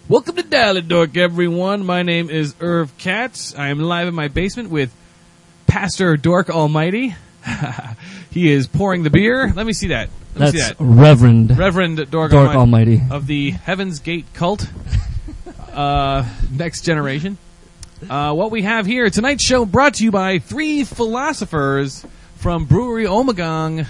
Welcome to Dial It Dork, everyone. My name is Irv Katz. I am live in my basement with Pastor Dork Almighty. He is pouring the beer. Let me see that. That's Reverend Dork Almighty of the Heaven's Gate cult. Next generation. What we have here, tonight's show brought to you by three philosophers from Brewery Ommegang.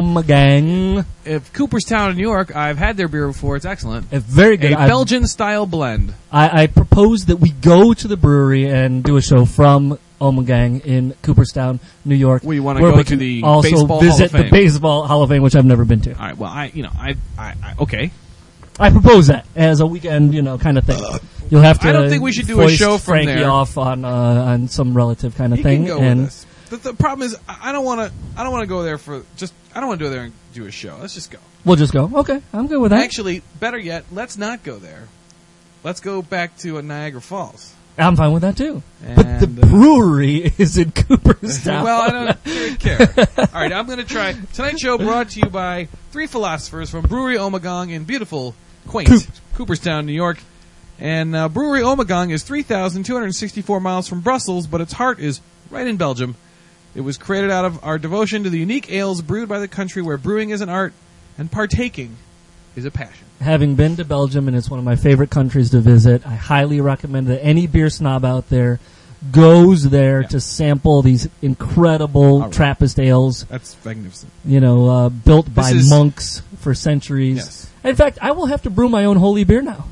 Of Cooperstown, New York. I've had their beer before. It's excellent. It's very good. A Belgian-style blend. I propose that we go to the brewery and do a show from Ommegang in Cooperstown, New York. We want to go to the also Baseball visit Hall of Fame. the Baseball Hall of Fame, which I've never been to. All right. Well, okay. I propose that as a weekend, kind of thing. You'll have to. I don't think we should do a show from Frankie there. Off on some relative kind of He thing. can go with us. The problem is, I don't want to go there for just. I don't want to go there and do a show. Let's just go. We'll just go. Okay, I'm good with that. Actually, better yet, let's not go there. Let's go back to Niagara Falls. I'm fine with that too. And, but the brewery is in Cooperstown. Well, I don't really care. All right, I'm going to try. Tonight's show brought to you by three philosophers from Brewery Ommegang in beautiful, quaint Cooperstown, New York. And Brewery Ommegang is 3,264 miles from Brussels, but its heart is right in Belgium. It was created out of our devotion to the unique ales brewed by the country where brewing is an art and partaking is a passion. Having been to Belgium, and it's one of my favorite countries to visit, I highly recommend that any beer snob out there goes there to sample these incredible Trappist ales. That's magnificent. Built by monks for centuries. Yes. In fact, I will have to brew my own holy beer now.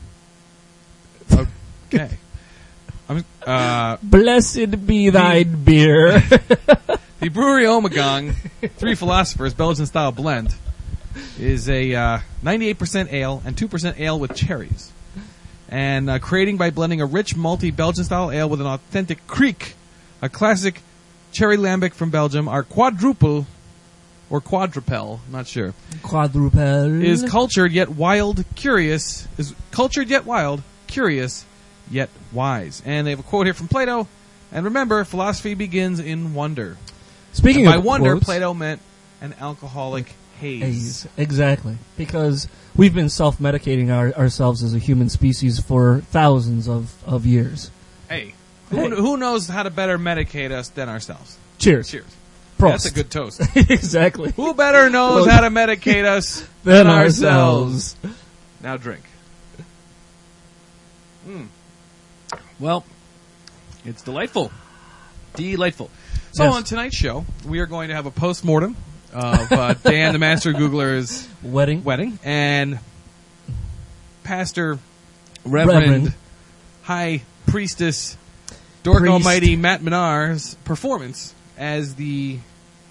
Okay. Blessed be thy beer. The Brewery Ommegang, three philosophers, Belgian-style blend, is a 98% ale and 2% ale with cherries. And creating by blending a rich, malty Belgian-style ale with an authentic kriek, a classic cherry lambic from Belgium, our quadruple, or quadrupel, not sure. Quadrupel. Is cultured yet wild, curious, yet wise. And they have a quote here from Plato. And remember, philosophy begins in wonder. Speaking and of by wonder, quotes, Plato meant an alcoholic haze. Exactly. Because we've been self-medicating ourselves as a human species for thousands of years. Hey, who knows how to better medicate us than ourselves? Cheers. Cheers. Prost. That's a good toast. Exactly. Who better knows how to medicate us than ourselves? Now drink. Well, it's delightful. Delightful. So Yes. on tonight's show, we are going to have a post-mortem of Dan the Master Googler's wedding and Pastor Reverend High Priestess Dork Almighty Matt Menard's performance as the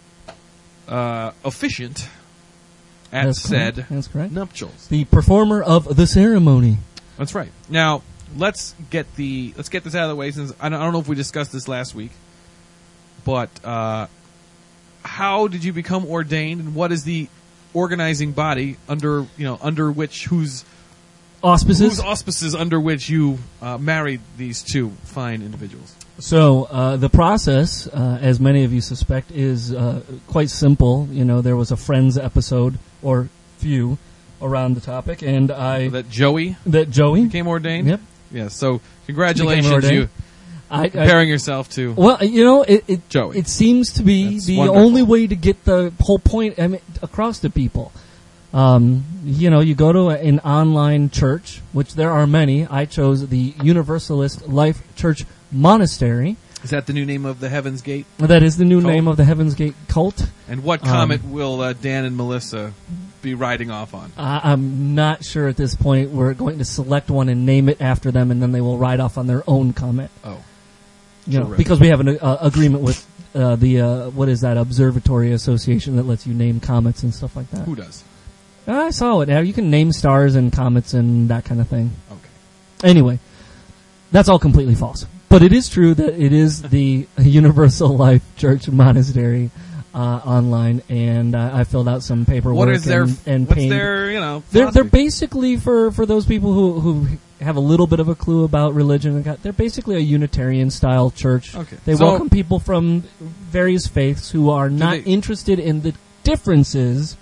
officiant at said nuptials. The performer of the ceremony. That's right. Now, let's get this out of the way, since I don't know if we discussed this last week. But how did you become ordained, and what is the organizing body under whose auspices under which you married these two fine individuals? So the process, as many of you suspect, is quite simple. There was a Friends episode or few around the topic, and that Joey became ordained. Yep. Yeah. So congratulations, you. Comparing yourself to Joey. It seems to be That's the wonderful. only way to get the whole point across to people. You go to an online church, which there are many. I chose the Universalist Life Church Monastery. Is that the new name of the Heaven's Gate? That is the new cult? name of the Heaven's Gate cult. And what comet will Dan and Melissa be riding off on? I'm not sure at this point. We're going to select one and name it after them, and then they will ride off on their own comet. Oh. Because we have an agreement with what is that, Observatory Association that lets you name comets and stuff like that. Who does? I saw it. Now you can name stars and comets and that kind of thing. Okay. Anyway, that's all completely false. But it is true that it is the Universal Life Church Monastery online, and I filled out some paperwork. What is their and what's paid. their They're basically for those people who have a little bit of a clue about religion. They're basically a Unitarian style church. Okay. They welcome people from various faiths who are not interested in the differences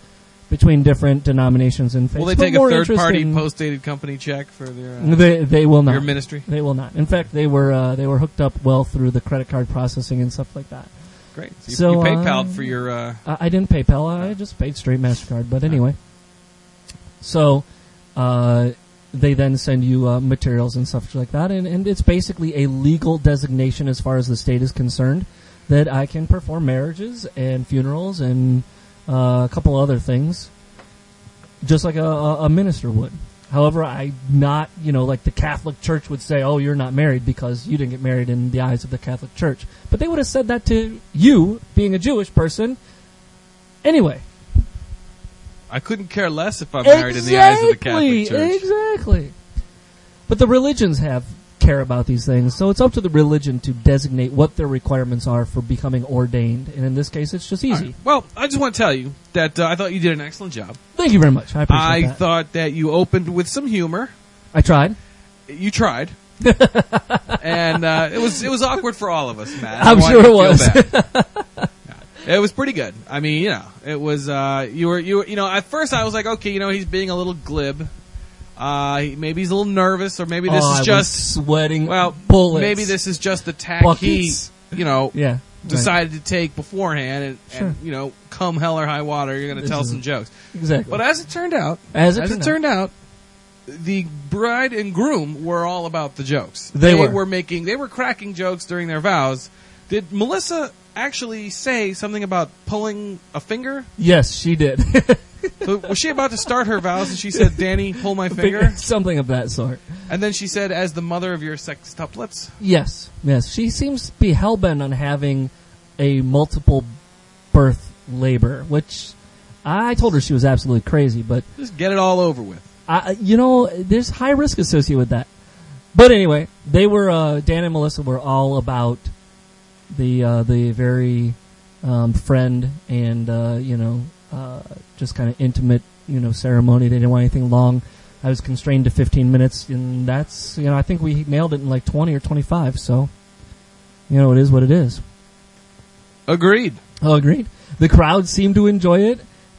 between different denominations and faiths. Will they but take a more third-party interesting- post-dated company check for their They will not. your ministry? They will not. In fact, they were hooked up well through the credit card processing and stuff like that. Great. So, you PayPal'd for your... I didn't PayPal. I just paid straight MasterCard. But anyway. So, they then send you materials and stuff like that. And it's basically a legal designation as far as the state is concerned that I can perform marriages and funerals and a couple other things just like a minister would. However, I'm not, like the Catholic Church would say, oh, you're not married because you didn't get married in the eyes of the Catholic Church. But they would have said that to you, being a Jewish person, anyway. I couldn't care less if I'm married in the eyes of the Catholic Church. Exactly. But the religions care about these things, so it's up to the religion to designate what their requirements are for becoming ordained. And in this case, it's just easy. Right. Well, I just want to tell you that I thought you did an excellent job. Thank you very much. I appreciate I that. thought that you opened with some humor. I tried. You tried. And it was awkward for all of us, Matt. I'm sure it was. It was pretty good. I mean, it was you were at first I was like, okay, he's being a little glib. Maybe he's a little nervous, or maybe this is I just was sweating bullets. Maybe this is just the tack Buckets. he, yeah, decided to take beforehand, Sure. and come hell or high water, you're going to tell some jokes. Exactly. But as it turned out, the bride and groom were all about the jokes. They were cracking jokes during their vows. Did Melissa actually say something about pulling a finger? Yes, she did. So was she about to start her vows and she said, Danny, pull my finger? Something of that sort. And then she said, as the mother of your sextuplets? Yes. She seems to be hell-bent on having a multiple birth labor, which I told her she was absolutely crazy, but... Just get it all over with. There's high risk associated with that. But anyway, they were, Dan and Melissa were all about the very friend and, just kind of intimate, ceremony. They didn't want anything long. I was constrained to 15 minutes, and that's, I think we nailed it in like 20 or 25, so, it is what it is. Agreed. Oh, agreed. The crowd seemed to enjoy it.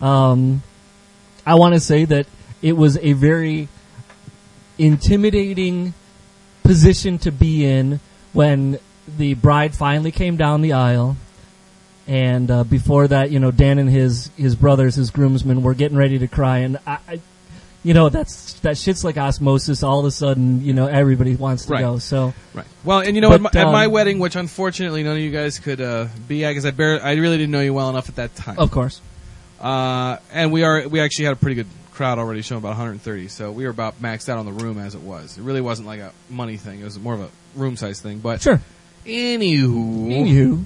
I want to say that it was a very intimidating position to be in when the bride finally came down the aisle. And before that, Dan and his brothers, his groomsmen, were getting ready to cry. And that shit's like osmosis. All of a sudden, everybody wants to go. So right. Well, and at my wedding, which unfortunately none of you guys could be at, because I really didn't know you well enough at that time. Of course. And we actually had a pretty good crowd already, showing about 130. So we were about maxed out on the room as it was. It really wasn't like a money thing. It was more of a room size thing. But sure. Anywho.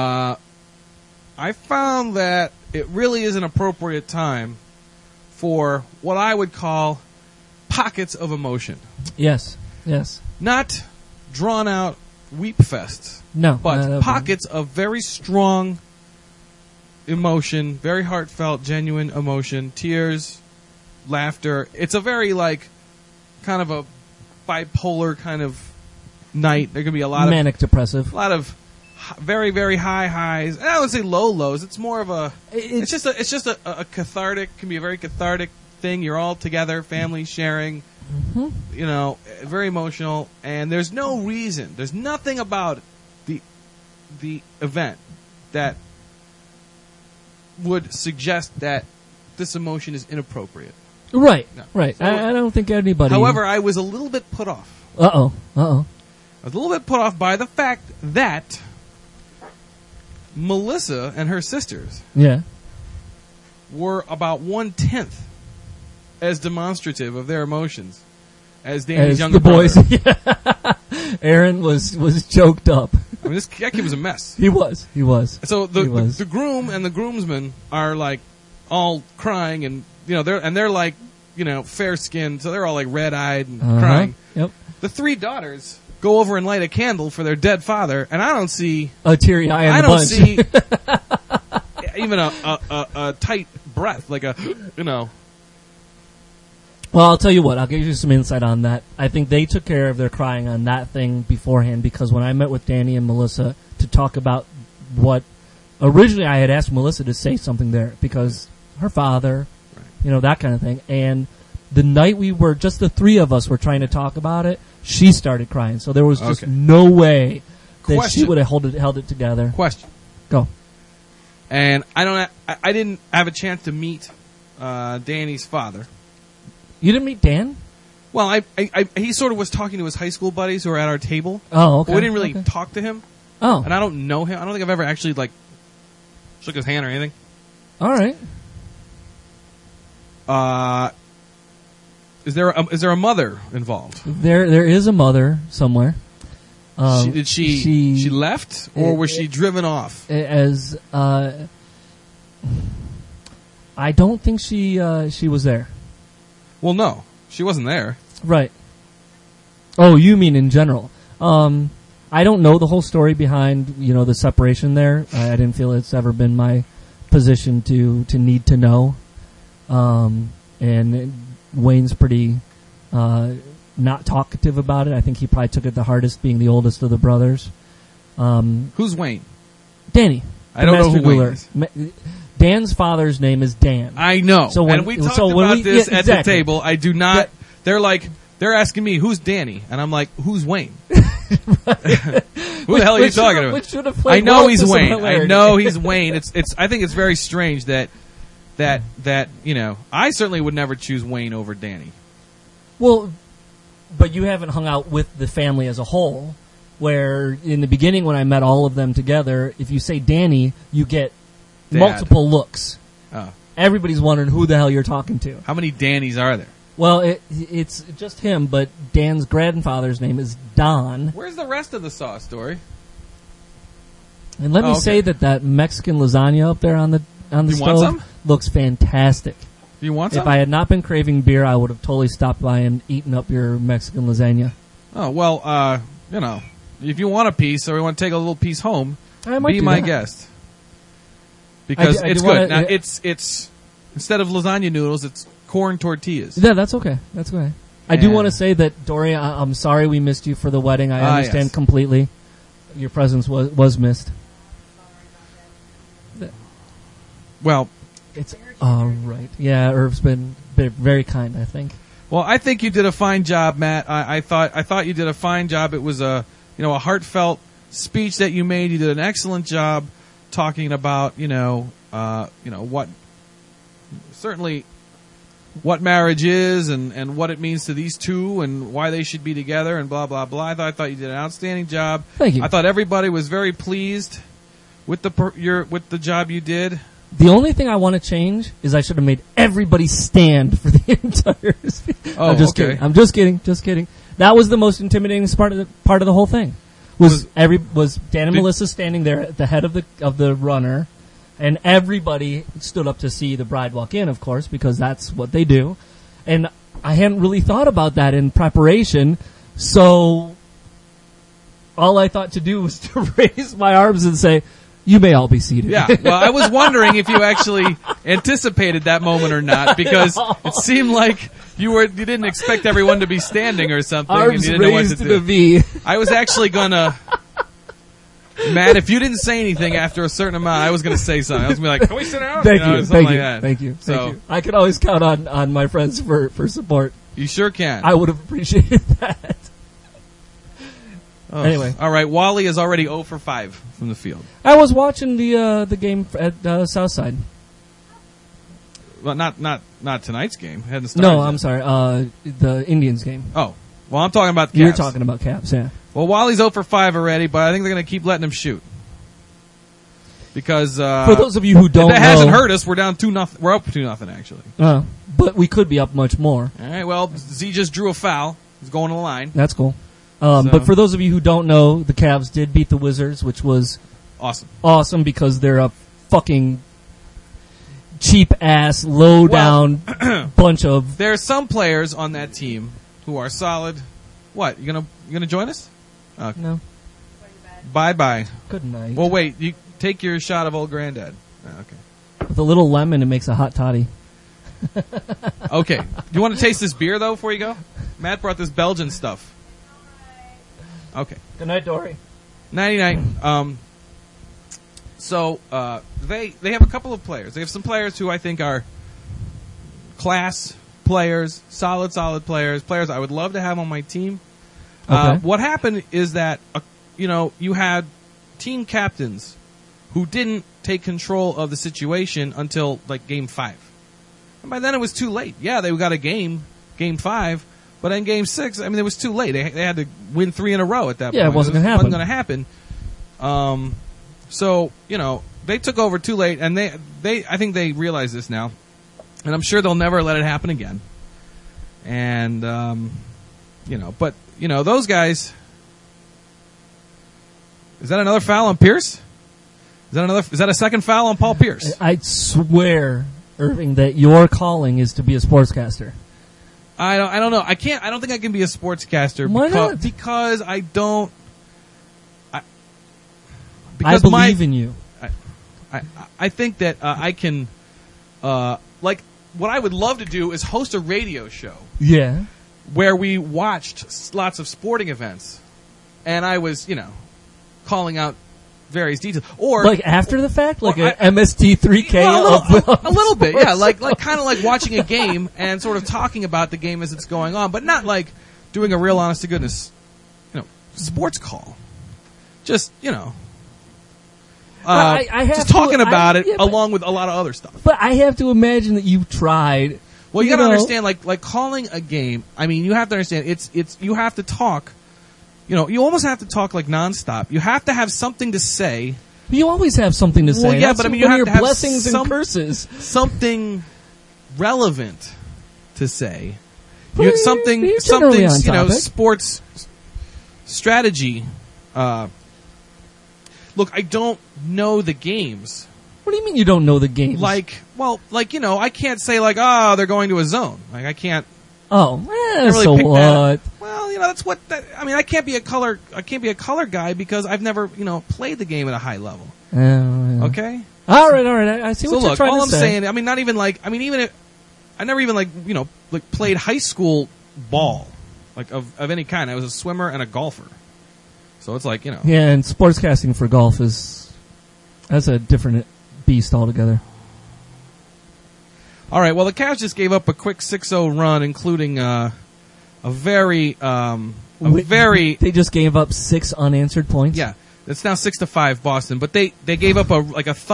I found that it really is an appropriate time for what I would call pockets of emotion. Yes. Not drawn out weep fests. No. But pockets of very strong emotion, very heartfelt, genuine emotion, tears, laughter. It's a very kind of a bipolar kind of night. There can be a lot manic depressive. A lot of very, very high highs. And I would say low lows. It's more of a. It's just a cathartic. Can be a very cathartic thing. You're all together, family sharing. Mm-hmm. Very emotional. And there's no reason. There's nothing about the event that would suggest that this emotion is inappropriate. Right. No. Right. So, I don't think anybody. However, I was a little bit put off. I was a little bit put off by the fact that Melissa and her sisters were about 1/10 as demonstrative of their emotions as Danny's younger boys. brother. Aaron was choked up. I mean, that kid was a mess. He was. So the groom and the groomsmen are all crying, and they're fair skinned, so they're all red eyed and crying. Yep. The three daughters go over and light a candle for their dead father, and I don't see a teary eye in the bunch. See even a tight breath, Well, I'll tell you what. I'll give you some insight on that. I think they took care of their crying on that thing beforehand, because when I met with Danny and Melissa to talk about what originally I had asked Melissa to say something there, because her father that kind of thing. And the night we were, just the three of us were trying to talk about it, she started crying. So there was just no way that she would have held it together. Question. Go. And I didn't have a chance to meet Danny's father. You didn't meet Dan? Well, he sort of was talking to his high school buddies who were at our table. Oh, okay. But we didn't really talk to him. Oh. And I don't know him. I don't think I've ever actually, shook his hand or anything. All right. Is there a mother involved? There is a mother somewhere. She left, or was she driven off? I don't think she was there. Well, no, she wasn't there. Right. Oh, you mean in general? I don't know the whole story behind the separation there. I didn't feel it's ever been my position to need to know. And Wayne's pretty not talkative about it. I think he probably took it the hardest, being the oldest of the brothers. Who's Wayne? Danny. I don't know who Wayne is. Dan's father's name is Dan. I know. So and we talked about this at the table. I do not. Yeah. They're asking me, who's Danny? And I'm like, who's Wayne? Who the hell are you talking about? Which should have played I know well he's to some Wayne. hilarity. I know he's Wayne. I think it's very strange that I certainly would never choose Wayne over Danny. Well, but you haven't hung out with the family as a whole, where in the beginning when I met all of them together, if you say Danny, you get Dad. multiple looks. Oh. Everybody's wondering who the hell you're talking to. How many Dannys are there? Well, it's just him, but Dan's grandfather's name is Don. Where's the rest of the Saw story? And let me say that Mexican lasagna up there on the stove looks fantastic. Do you want some? If I had not been craving beer, I would have totally stopped by and eaten up your Mexican lasagna. Oh, well, if you want a piece or you want to take a little piece home, be my guest. Because it's good. Now, it's instead of lasagna noodles, it's corn tortillas. Yeah, that's okay. That's okay. I do want to say that, Dory, I'm sorry we missed you for the wedding. I understand completely. Your presence was missed. Well, it's all right. Yeah, Irv's been very kind, I think. Well, I think you did a fine job, Matt. I thought you did a fine job. It was a heartfelt speech that you made. You did an excellent job talking about what marriage is and what it means to these two and why they should be together and blah blah blah. I thought you did an outstanding job. Thank you. I thought everybody was very pleased with the job you did. The only thing I want to change is I should have made everybody stand for the entire speech. Oh, kidding. I'm just kidding. That was the most intimidating part of the whole thing. Was Dan and Melissa standing there at the head of the runner, and everybody stood up to see the bride walk in, of course, because that's what they do. And I hadn't really thought about that in preparation, so all I thought to do was to raise my arms and say, "You may all be seated." Yeah, well, I was wondering if you actually anticipated that moment or not, because it seemed like you didn't expect everyone to be standing or something. Arms and you didn't know what to raised do. to the V. I was actually gonna, Matt, if you didn't say anything after a certain amount, I was gonna say something. I was gonna be like, "Can we sit down?" Thank you. Thank you. I could always count on my friends for support. You sure can. I would have appreciated that. Oh. Anyway. All right, Wally is already 0 for 5 from the field. I was watching the game at Southside. Well, not tonight's game. It hadn't started No, yet. I'm sorry. The Indians game. Oh, well, I'm talking about the Cavs. You're talking about Cavs, yeah. Well, Wally's 0 for 5 already, but I think they're going to keep letting him shoot. Because for those of you who don't know, that hasn't hurt us. We're down 2-0. We're up 2-0 actually. But we could be up much more. All right. Well, Z just drew a foul. He's going to the line. That's cool. But for those of you who don't know, the Cavs did beat the Wizards, which was awesome because they're a fucking cheap ass, low down bunch of. There are some players on that team who are solid. What, you gonna join us? No. Bye. Good night. Well, wait. You take your shot of old granddad. Okay. With a little lemon, it makes a hot toddy. Okay. Do you want to taste this beer though before you go? Matt brought this Belgian stuff. Okay. Good night, Dory. 99. So they have a couple of players. They have some players who I think are class players, solid players I would love to have on my team. Okay. What happened is that, you had team captains who didn't take control of the situation until like game 5. And by then it was too late. Yeah, they got a game 5, but in game 6, it was too late. They had to win 3 in a row at that point. Yeah, it wasn't going to happen. It wasn't going to happen. So, they took over too late, and I think they realize this now. And I'm sure they'll never let it happen again. And, but, those guys. Is that another foul on Pierce? Is that a second foul on Paul Pierce? I swear, Irving, that your calling is to be a sportscaster. I don't know. I don't think I can be a sportscaster. Why not? Because I don't. I believe in you. I think that I can. What I would love to do is host a radio show. Yeah. Where we watched lots of sporting events, and I was, calling out various details, or like after the fact, like an MST3K. A little bit, yeah, like kind of like watching a game and sort of talking about the game as it's going on, but not like doing a real honest to goodness, sports call. Just just talking about it along with a lot of other stuff. But I have to imagine that you've tried. Well, you got to understand, like calling a game. You have to understand it's you have to talk. You almost have to talk like nonstop. You have to have something to say. You always have something to say. Well, yeah, that's but you have to have blessings and curses. Something relevant to say. You're something, sports strategy. Look, I don't know the games. What do you mean you don't know the games? I can't say they're going to a zone. I can't. Oh, really so what? Well, that's what. I can't be a color guy because I've never, played the game at a high level. Yeah. Okay. All right. I see what you're trying to say. All I'm saying, not even even if I never even played high school ball, of any kind. I was a swimmer and a golfer, so it's Yeah, and sportscasting for golf that's a different beast altogether. All right. Well, the Cavs just gave up a quick 6-0 run, including a very. They just gave up 6 unanswered points. Yeah, it's now 6-5 Boston, but they gave up a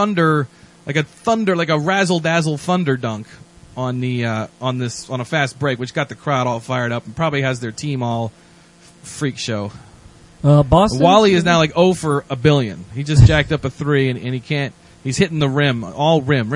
razzle dazzle thunder dunk on a fast break, which got the crowd all fired up and probably has their team all freak show. Boston. Wally is now 0 for a billion. He just jacked up a 3 and he can't. He's hitting the rim, all rim.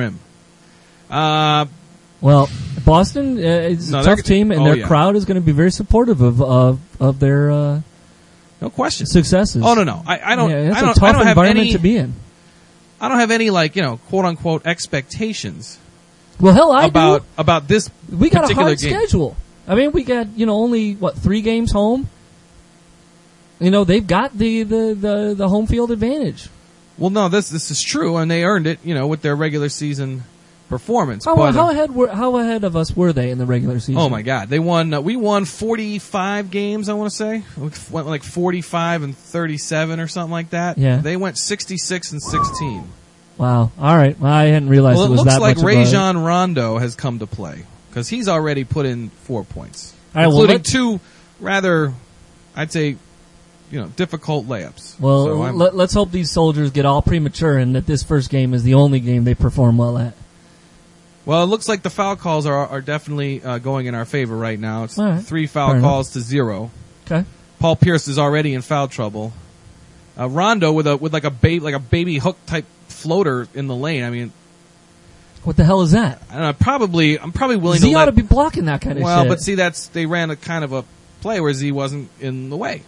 Well, Boston is a tough team, and their crowd is going to be very supportive of their no question successes. Oh no, I don't. It's I don't, a tough I don't environment have any, to be in. I don't have any quote unquote expectations. Well, hell, about this. We got a hard game. schedule. We got only 3 games home. They've got the home field advantage. Well, no, this is true, and they earned it, with their regular season performance. How ahead of us were they in the regular season? Oh my God, they won. We won 45 games. I want to say we went 45 and 37 or something like that. Yeah, they went 66 and 16. Wow. All right, I hadn't realized it was that much. Well, it looks like Rajon Rondo has come to play because he's already put in 4 points, including 2 rather, I'd say, difficult layups. Well, so let's hope these soldiers get all premature and that this first game is the only game they perform well at. Well, it looks like the foul calls are definitely going in our favor right now. It's right. 3 foul calls to 0. Okay. Paul Pierce is already in foul trouble. Rondo with a baby hook type floater in the lane. What the hell is that? I don't know, I'm probably willing Z ought to be blocking that kind of shit. Well, but see, they ran a kind of a play where Z wasn't in the way.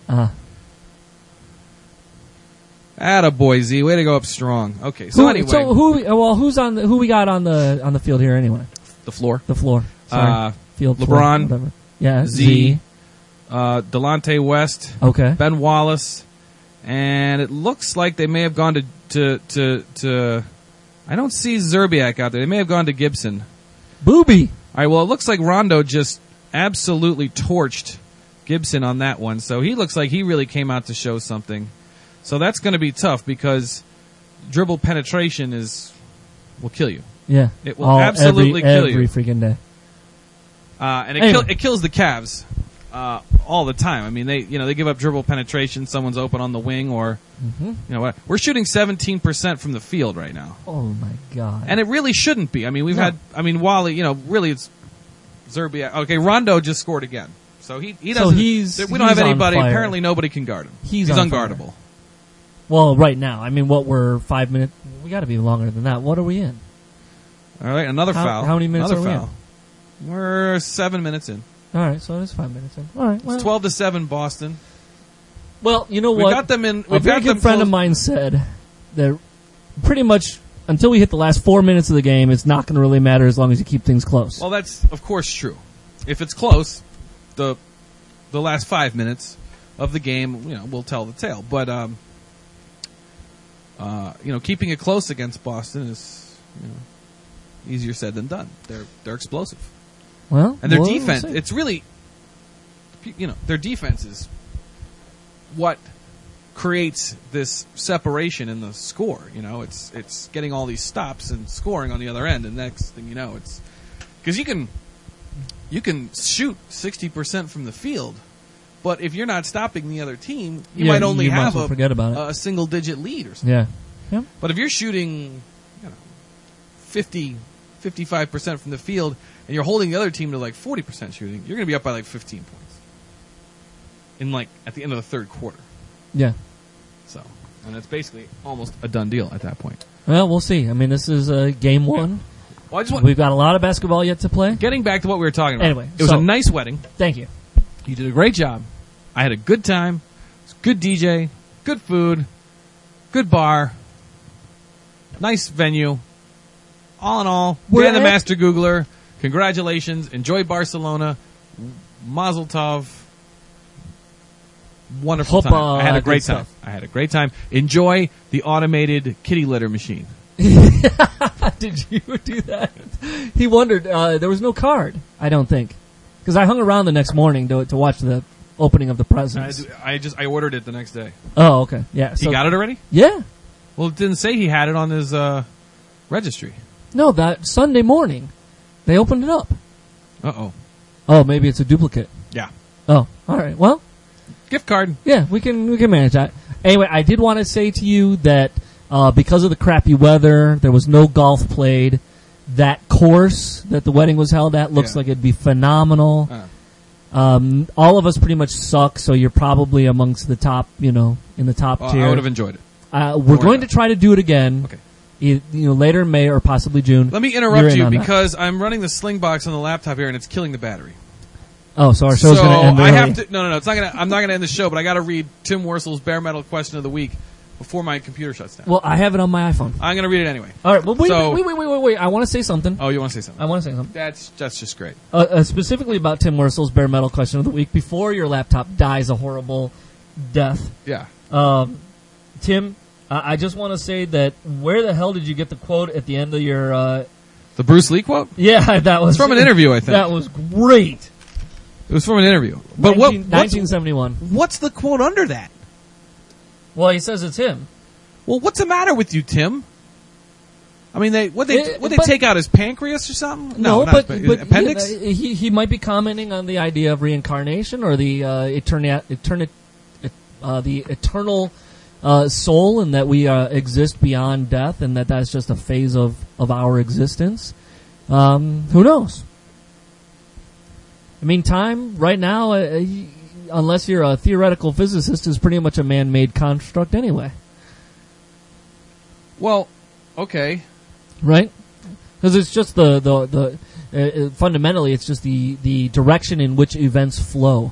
Attaboy, Z. Way to go up strong. Okay, so anyway. So who we got on the field here anyway? The floor. The floor. Sorry. Field. LeBron. Floor, whatever. Yeah. Z. Delonte West. Okay. Ben Wallace. And it looks like they may have gone to I don't see Zerbiak out there. They may have gone to Gibson. Booby. All right, well, it looks like Rondo just absolutely torched Gibson on that one. So he looks like he really came out to show something. So that's going to be tough because dribble penetration will kill you. Yeah. It will absolutely kill you. Every freaking day. And Anyway. it kills the Cavs all the time. I mean, they give up dribble penetration. Someone's open on the wing, or what? We're shooting 17% from the field right now, Oh my God! and it really shouldn't be. I mean, we've had. I mean, Wally. Really, it's Zerbiak. Okay, Rondo just scored again, so he doesn't. So we don't have he's on anybody. fire. Apparently, nobody can guard him. He's on unguardable. Well, right now, I mean, we're 5 minutes. We got to be longer than that. What are we in? All right, another foul. How many minutes another are we foul. We're 7 minutes in. All right, so it is 5 minutes in. All right, well, It's 12-7 Boston. Well, you know We what? got them in. A We've very got them good friend close. of mine said that pretty much until we hit the last 4 minutes of the game, it's not going to really matter as long as you keep things close. Well, that's of course true. If it's close, the last 5 minutes of the game, will tell the tale. But keeping it close against Boston is easier said than done. They're explosive, Well, and their we'll defense. see. It's really, their defense is what creates this separation in the score. It's getting all these stops and scoring on the other end, and next thing you know, it's because you can shoot 60% from the field, but if you're not stopping the other team, you might only might as have well forget about it. a single digit lead or something. Yeah. Yeah. But if you're shooting 55% from the field and you're holding the other team to like 40% shooting, you're going to be up by like 15 points at the end of the third quarter. Yeah. So, and it's basically almost a done deal at that point. Well, we'll see. I mean, this is game one. Well, I just want We've got a lot of basketball yet to play. getting back to what we were talking about. Anyway, it was so- a nice wedding. Thank you. You did a great job. I had a good time. It was good DJ, good food, good bar, nice venue. All in all, Dan the Master Googler, congratulations. Enjoy Barcelona. Mazel tov. Wonderful Hopa, time. I had a great good time. stuff. I had a great time. Enjoy the automated kitty litter machine. Did you do that? He wondered. There was no card, I don't think. Because I hung around the next morning to watch the opening of the presents. I ordered it the next day. Oh, okay. Yeah. He got it already? Yeah. Well, it didn't say he had it on his registry. No, that Sunday morning, they opened it up. Uh-oh. Oh, maybe it's a duplicate. Yeah. Oh, all right. Well, Gift card. yeah, we can manage that. Anyway, I did want to say to you that because of the crappy weather, there was no golf played. That course that the wedding was held at looks like it'd be phenomenal. All of us pretty much suck, so you're probably amongst the top, in the top tier. I would have enjoyed it. We're going to try to do it again. Okay. Later in May or possibly June. Let me interrupt You're in you on that. because I'm running the Slingbox on the laptop here and it's killing the battery. Oh, so our show's going to end I early. have to. No. It's not gonna. I'm not going to end the show, but I got to read Tim Worsel's bare metal question of the week before my computer shuts down. Well, I have it on my iPhone. I'm going to read it anyway. All right. Well, wait. I want to say something. Oh, you want to say something? I want to say something. That's just great. Specifically about Tim Worsel's bare metal question of the week before your laptop dies a horrible death. Yeah. Tim, I just want to say that where the hell did you get the quote at the end of your... The Bruce Lee quote? Yeah, that was... It's from an interview, I think. That was great. It was from an interview. But 1971. What's the quote under that? Well, he says it's him. Well, what's the matter with you, Tim? I mean, they but- take out his pancreas or something? No, not but his appendix. he might be commenting on the idea of reincarnation or the eternal soul, and that we exist beyond death, and that's just a phase of our existence. Who knows? I mean, time right now, unless you're a theoretical physicist, is pretty much a man-made construct anyway. Well, okay. Right? Because it's just fundamentally, it's just the direction in which events flow.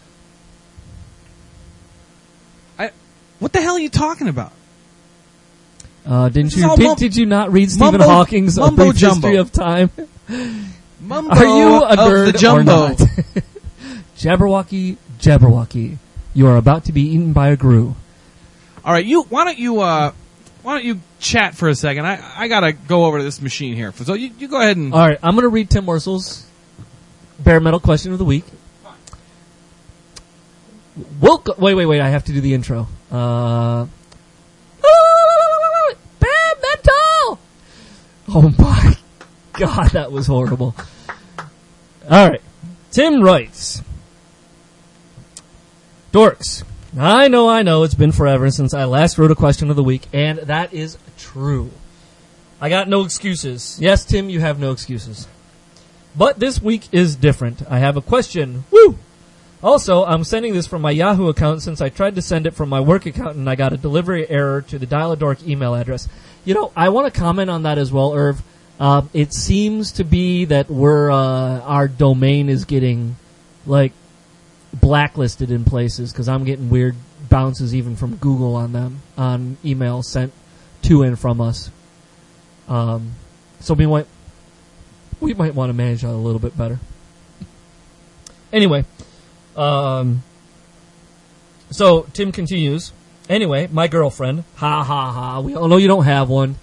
What the hell are you talking about? Did you not read Stephen mumbo- Hawking's A mumbo Brief jumbo. History of Time? Mumbo Are you a of nerd the jumbo. or not? Jabberwocky, you are about to be eaten by a grue. All right, why don't you chat for a second? I gotta go over to this machine here. So you go ahead and. All right, I'm going to read Tim Worsel's bare metal question of the week. Wait, I have to do the intro. Bare metal! Oh my God, that was horrible. All right, Tim writes, Dorks, I know, it's been forever since I last wrote a question of the week, and that is true. I got no excuses. Yes, Tim, you have no excuses. But this week is different. I have a question. Woo! Also, I'm sending this from my Yahoo account since I tried to send it from my work account and I got a delivery error to the Dial-A-Dork email address. You know, I want to comment on that as well, Irv. It seems to be that our domain is getting, like, blacklisted in places because I'm getting weird bounces even from Google on them, on emails sent to and from us. So we might want to manage that a little bit better. Anyway, so Tim continues. Anyway, my girlfriend, we all know you don't have one,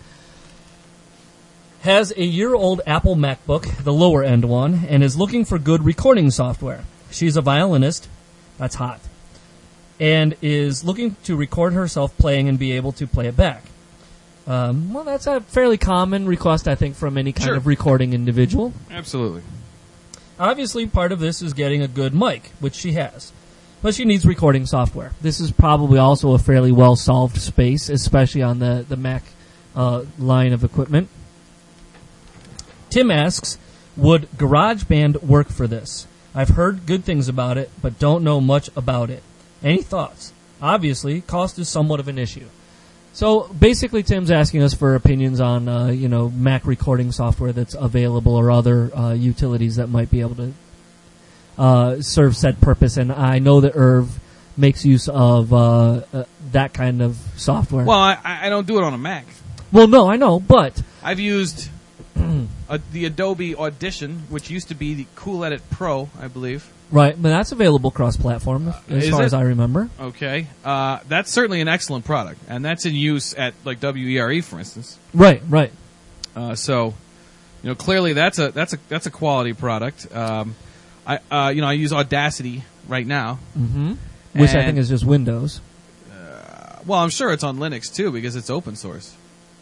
has a year-old Apple MacBook, the lower-end one, and is looking for good recording software. She's a violinist. That's hot. And is looking to record herself playing and be able to play it back. Well, that's a fairly common request, I think, from any kind of recording individual. Absolutely. Obviously, part of this is getting a good mic, which she has. But she needs recording software. This is probably also a fairly well-solved space, especially on the Mac line of equipment. Tim asks, would GarageBand work for this? I've heard good things about it, but don't know much about it. Any thoughts? Obviously, cost is somewhat of an issue. So basically, Tim's asking us for opinions on, Mac recording software that's available or other utilities that might be able to serve said purpose. And I know that Irv makes use of that kind of software. Well, I don't do it on a Mac. Well, no, I know, but I've used the Adobe Audition, which used to be the Cool Edit Pro, I believe. Right, but that's available cross-platform as far as I remember. Okay. That's certainly an excellent product, and that's in use at, like, WERE, for instance. Right. So, clearly that's a quality product. I use Audacity right now. Mm-hmm. Which I think is just Windows. Well, I'm sure it's on Linux, too, because it's open source.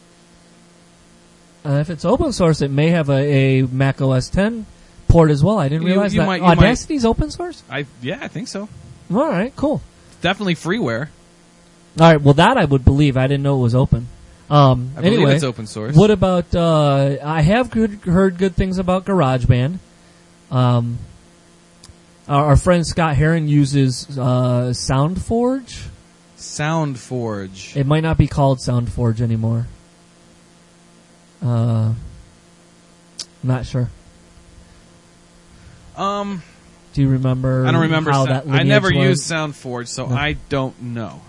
If it's open source, it may have a Mac OS X port as well. I didn't realize that. Audacity's open source? I think so. All right, cool. Definitely freeware. All right, well, that I would believe. I didn't know it was open. I believe it's open source. What about, I have heard good things about GarageBand. Our friend Scott Heron uses SoundForge. SoundForge. It might not be called SoundForge anymore. Not sure. Do you remember? I don't remember. I never used SoundForge, so no. I don't know.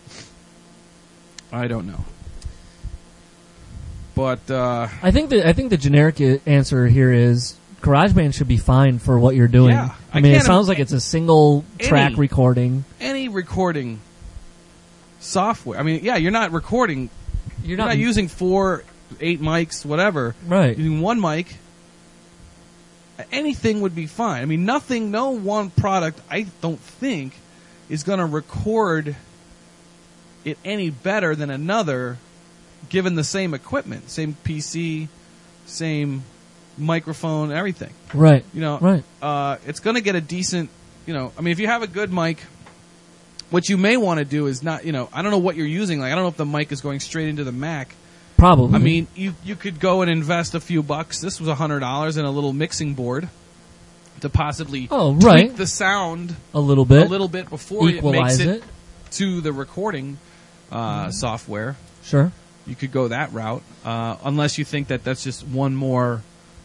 But I think the generic answer here is GarageBand should be fine for what you're doing. Yeah, I mean, it sounds like it's a single track recording. Any recording software. I mean, yeah, you're not recording. You're not using 4, 8 mics, whatever. Right. Using one mic. Anything would be fine. I mean, no one product, I don't think, is going to record it any better than another given the same equipment, same PC, same microphone, everything. Right. Right. It's going to get a decent, I mean, if you have a good mic, what you may want to do is not, I don't know what you're using. Like, I don't know if the mic is going straight into the Mac. Probably. I mean, you could go and invest a few bucks. This was $100 in a little mixing board to possibly tweak the sound a little bit before equalize it makes it to the recording software. Sure. You could go that route, unless you think that that's just one more,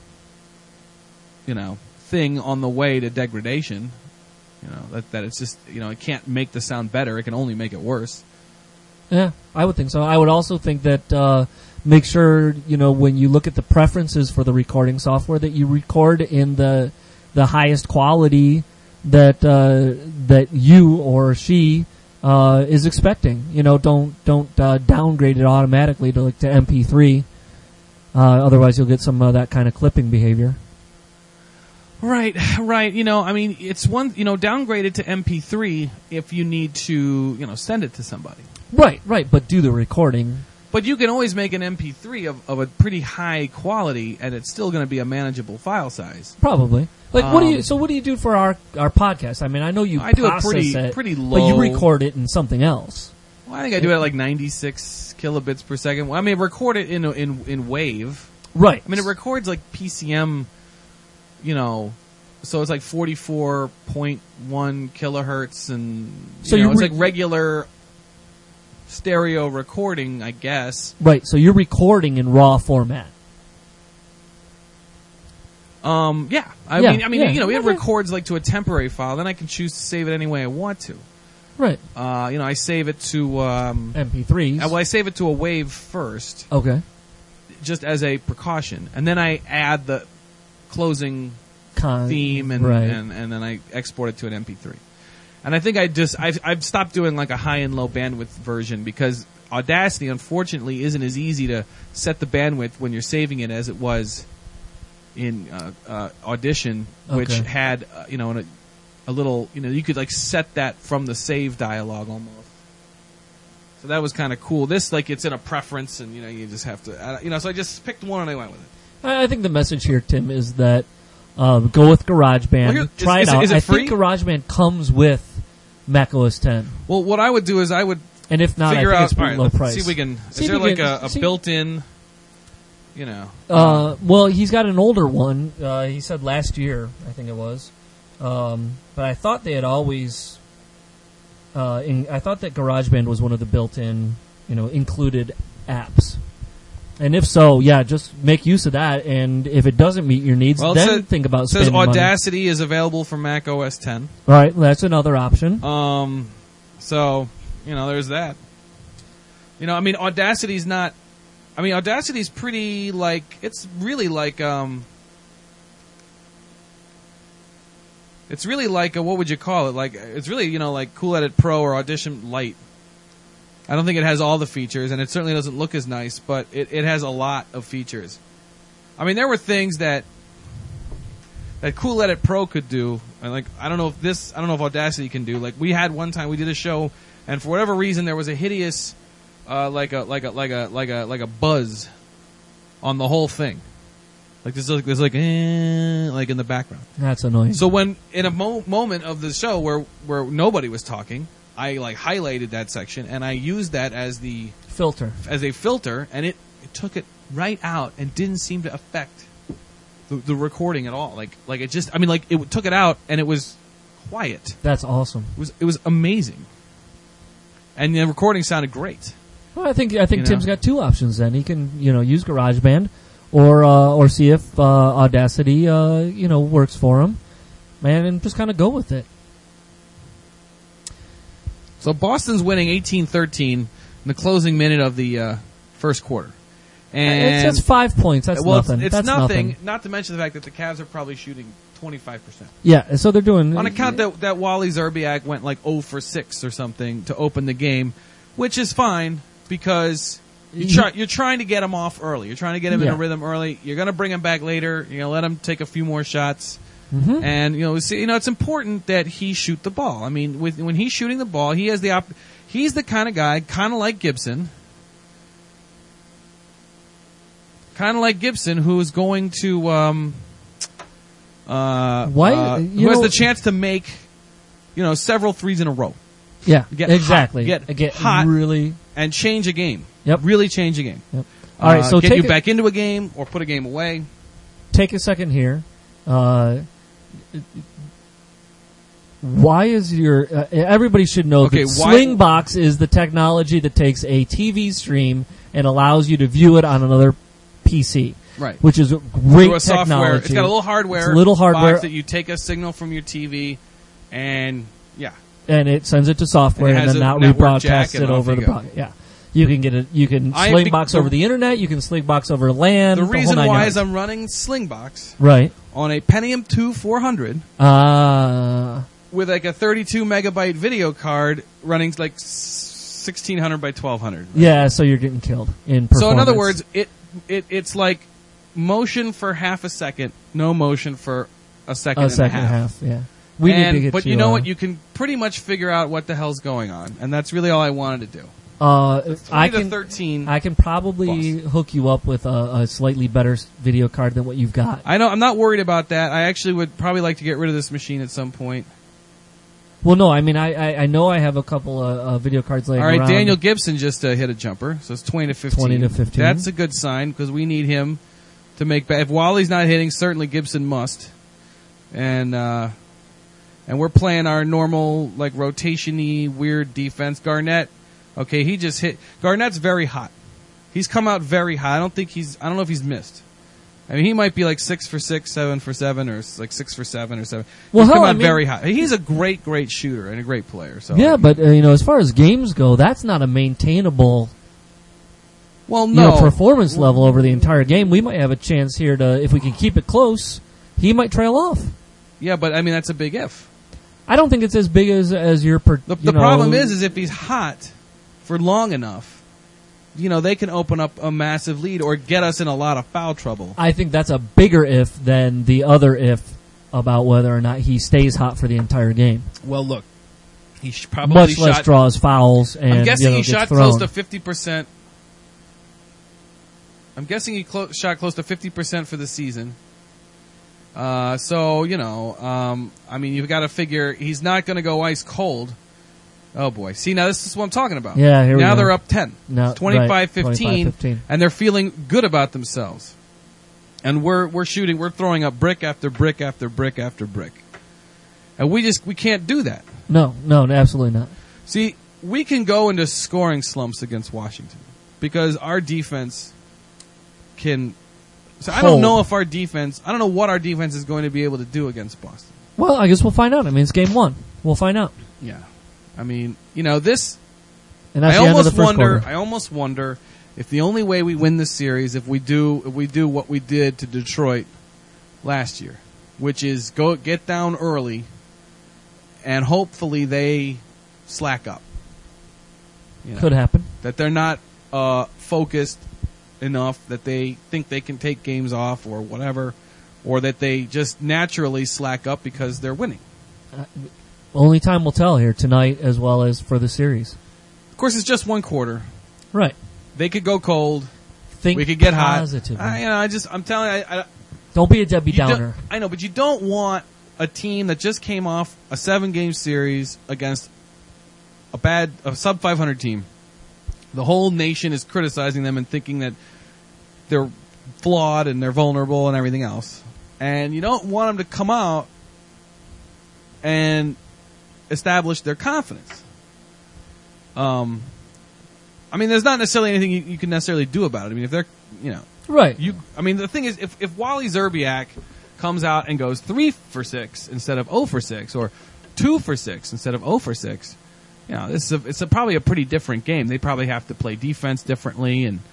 thing on the way to degradation. That it's just, it can't make the sound better. It can only make it worse. Yeah, I would think so. I would also think that make sure, when you look at the preferences for the recording software, that you record in the highest quality that you or she is expecting. Don't downgrade it automatically to MP3. Otherwise, you'll get some of that kind of clipping behavior. Right. I mean, it's one, downgrade it to MP3 if you need to, send it to somebody. Right, but do the recording But you can always make an MP3 of a pretty high quality, and it's still going to be a manageable file size. Probably. Like, what do you do for our podcast? I mean, I know you I do process it it, pretty low. but you record it in something else. Well, I think I do it at like 96 kilobits per second. Well, I mean, record it in wave. Right. I mean, it records like PCM, so it's like 44.1 kilohertz, and So it's like regular stereo recording, I guess. Right. So you're recording in RAW format. Yeah. I mean, it records like to a temporary file. Then I can choose to save it any way I want to. Right. I save it to MP3s. well, I save it to a wave first, Okay. just as a precaution, and then I add the closing theme, and then I export it to an MP3. And I think I've stopped doing like a high and low bandwidth version because Audacity, unfortunately, isn't as easy to set the bandwidth when you're saving it as it was in Audition, which had a little, you could like set that from the save dialog almost. So that was kind of cool. This, like, it's in a preference, and you just have to, so I just picked one and I went with it. I think the message here, Tim, is that go with GarageBand. Try it out. Is it free? I think GarageBand comes with Mac OS X. Well, what I would do is I would and if not, figure I think out. it's pretty low price. See if we can. Is there like a built-in? Well, he's got an older one. He said last year, I think it was. But I thought they had always. I thought that GarageBand was one of the built-in, included apps. And if so, yeah, just make use of that. And if it doesn't meet your needs, then think about spending money. It says Audacity is available for Mac OS X. All right, that's another option. So there's that. I mean, Audacity's not. I mean, Audacity's pretty like. It's really like. It's really like what would you call it? Like it's really like Cool Edit Pro or Audition Lite. I don't think it has all the features, and it certainly doesn't look as nice, but it has a lot of features. I mean, there were things that Cool Edit Pro could do, and I don't know if Audacity can do. Like we had one time, we did a show, and for whatever reason, there was a hideous, like a buzz on the whole thing. Like there's like in the background. That's annoying. So when in a moment of the show where nobody was talking, I highlighted that section and I used that as the filter, and it took it right out and didn't seem to affect the recording at all. Like it just, it took it out and it was quiet. That's awesome. It was amazing, and the recording sounded great. Well, I think Tim's got two options. Then he can use GarageBand, or see if Audacity works for him, man, and just kind of go with it. So Boston's winning 18-13 in the closing minute of the first quarter. And it's just 5 points. That's nothing. It's nothing. Not to mention the fact that the Cavs are probably shooting 25%. Yeah, so they're doing... On account that Wally Szczerbiak went 0 for 6 or something to open the game, which is fine because you're trying to get him off early. You're trying to get him in a rhythm early. You're going to bring him back later. You're going to let him take a few more shots. Mm-hmm. And it's important that he shoot the ball. I mean, when he's shooting the ball, he has he's the kind of guy, kind of like Gibson, who is going to who has the chance to make several threes in a row. Yeah, exactly. Get hot, really, and change a game. Yep, really change a game. Yep. All right, so get you back into a game or put a game away. Take a second here. Why is your everybody should know that Slingbox is the technology that takes a TV stream and allows you to view it on another PC, right? Which is a great technology. It's got a little hardware. It's a little hardware box that you take a signal from your TV, and and it sends it to software and then not rebroadcast it over the broadcast. Yeah. You can get it. You can Slingbox over the internet. You can Slingbox over LAN. The reason why is I'm running Slingbox right on a Pentium 2 400 with a 32 megabyte video card running 1600 by 1200. Right? Yeah, so you're getting killed in performance. So in other words, it's like motion for half a second, no motion for a second and a half. Yeah. But you know what? You can pretty much figure out what the hell's going on, and that's really all I wanted to do. 20 I to can 13. I can probably hook you up with a slightly better video card than what you've got. I know. I'm not worried about that. I actually would probably like to get rid of this machine at some point. Well, no, I mean I know I have a couple of video cards laying All right, around. Daniel Gibson just hit a jumper, so it's 20 to 15. 20 to 15. That's a good sign because we need him to make. If Wally's not hitting, certainly Gibson must. And we're playing our normal like rotation-y weird defense. Garnett, okay, he just hit. Garnett's very hot. He's come out very hot. I don't know if he's missed. I mean, he might be like 6 for 6, 7 for 7, or like 6 for 7 or 7. Well, he's come out I mean, very hot. He's a great shooter and a great player. So yeah, but as far as games go, that's not a maintainable. Well, no. Performance level over the entire game. We might have a chance here to, if we can keep it close, he might trail off. Yeah, but I mean that's a big if. I don't think it's as big as your. The problem is if he's hot for long enough, they can open up a massive lead or get us in a lot of foul trouble. I think that's a bigger if than the other if about whether or not he stays hot for the entire game. Well, look, he probably much less draws fouls, and I'm guessing he shot thrown. close to 50%. I'm guessing he shot close to 50% for the season. I mean, you've got to figure he's not going to go ice cold. Oh boy! See, now this is what I'm talking about. Yeah, here we go. Now they're up 10. No, 25-15, 25-15, and they're feeling good about themselves. And we're shooting, we're throwing up brick after brick after brick after brick, and we can't do that. No, absolutely not. See, we can go into scoring slumps against Washington because our defense can. So I don't know what our defense is going to be able to do against Boston. Well, I guess we'll find out. I mean, it's game 1. We'll find out. Yeah. I mean, this. And that's the end of the first quarter. I almost wonder if the only way we win this series if we do what we did to Detroit last year, which is get down early, and hopefully they slack up. Could happen. That they're not focused enough that they think they can take games off or whatever, or that they just naturally slack up because they're winning. Only time will tell here tonight as well as for the series. Of course, it's just one quarter. Right. They could go cold. Think we could get positively. hot. I'm telling you. Don't be a Debbie Downer. I know, but you don't want a team that just came off a 7-game series against a sub 500 team. The whole nation is criticizing them and thinking that they're flawed and they're vulnerable and everything else. And you don't want them to come out and establish their confidence. I mean, there's not necessarily anything you can necessarily do about it. I mean, if they're, right. I mean, the thing is, if Wally Szczerbiak comes out and goes 3 for 6 instead of 0 for 6, or 2 for 6 instead of 0 for 6, it's probably a pretty different game. They probably have to play defense differently, and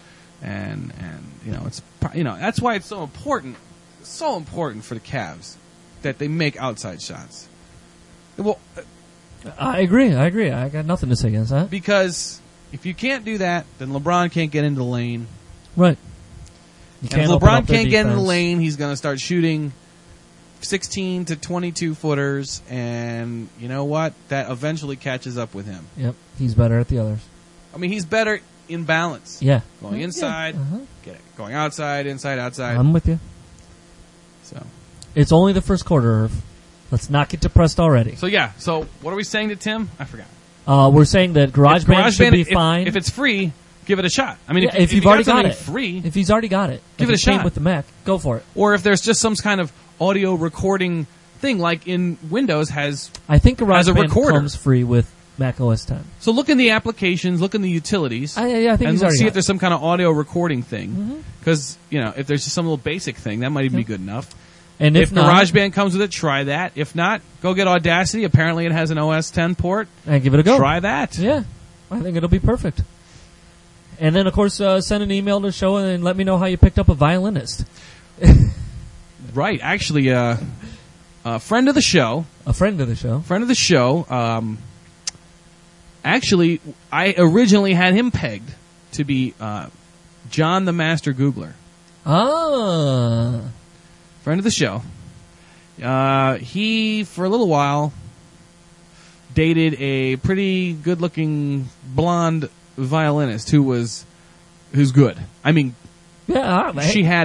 that's why it's so important for the Cavs that they make outside shots. Well, I agree. I got nothing to say against that. Because if you can't do that, then LeBron can't get into the lane. Right. And if LeBron can't get into the lane, he's going to start shooting 16 to 22 footers, and you know what? That eventually catches up with him. Yep. He's better at the others. I mean, he's better in balance. Yeah. Going inside, get it. Going outside, inside, outside. I'm with you. So it's only the first quarter, Irv. Let's not get depressed already. So what are we saying to Tim? I forgot. We're saying that GarageBand should be fine. If it's free, give it a shot. I mean, if you've already got it, free, if he's already got it, give it a shot with the Mac. Go for it. Or if there's just some kind of audio recording thing, like in Windows I think GarageBand comes free with Mac OS X. So look in the applications, look in the utilities, I think and let's see if there's some kind of audio recording thing. Because if there's just some little basic thing, that might even be good enough. And if GarageBand comes with it, try that. If not, go get Audacity. Apparently, it has an OS X port. And give it a go. Try that. Yeah, I think it'll be perfect. And then, of course, send an email to the show and let me know how you picked up a violinist. Right. Actually, a friend of the show. Actually, I originally had him pegged to be John the Master Googler. Ah. Friend of the show. He, for a little while, dated a pretty good-looking blonde violinist who's good. I mean, Yeah, she had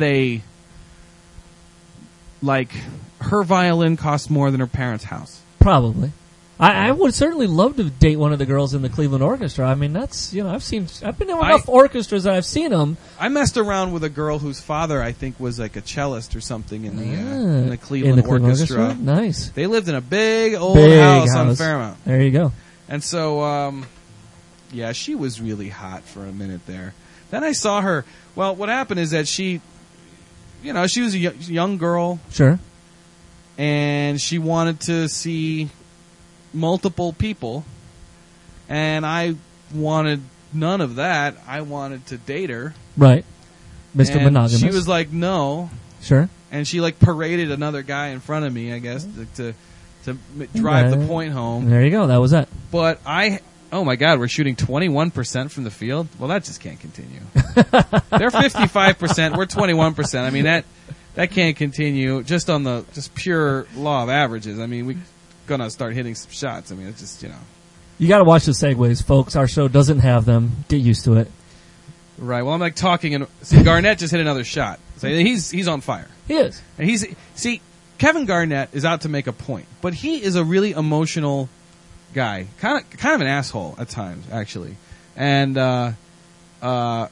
her violin cost more than her parents' house. probably. I would certainly love to date one of the girls in the Cleveland Orchestra. I mean, that's, I've been in enough orchestras that I've seen them. I messed around with a girl whose father, I think, was like a cellist or something in the Cleveland Orchestra. Nice. They lived in a big old house on Fairmount. There you go. And so, she was really hot for a minute there. Then I saw her. Well, what happened is that she was a young girl. Sure. And she wanted to see multiple people, and I wanted none of that. I wanted to date her. Right. Mr. And Monogamous. she was like, no. Sure. And she paraded another guy in front of me, I guess, to drive the point home. There you go. That was it. But oh my God, we're shooting 21% from the field? Well, that just can't continue. They're 55%, we're 21%. I mean, that can't continue just on the pure law of averages. I mean, we're going to start hitting some shots. I mean, it's just, You got to watch the segues, folks. Our show doesn't have them. Get used to it. Right. Well, I'm talking, and see, Garnett just hit another shot. So he's on fire. He is. And Kevin Garnett is out to make a point, but he is a really emotional guy, kind of an asshole at times, actually. And what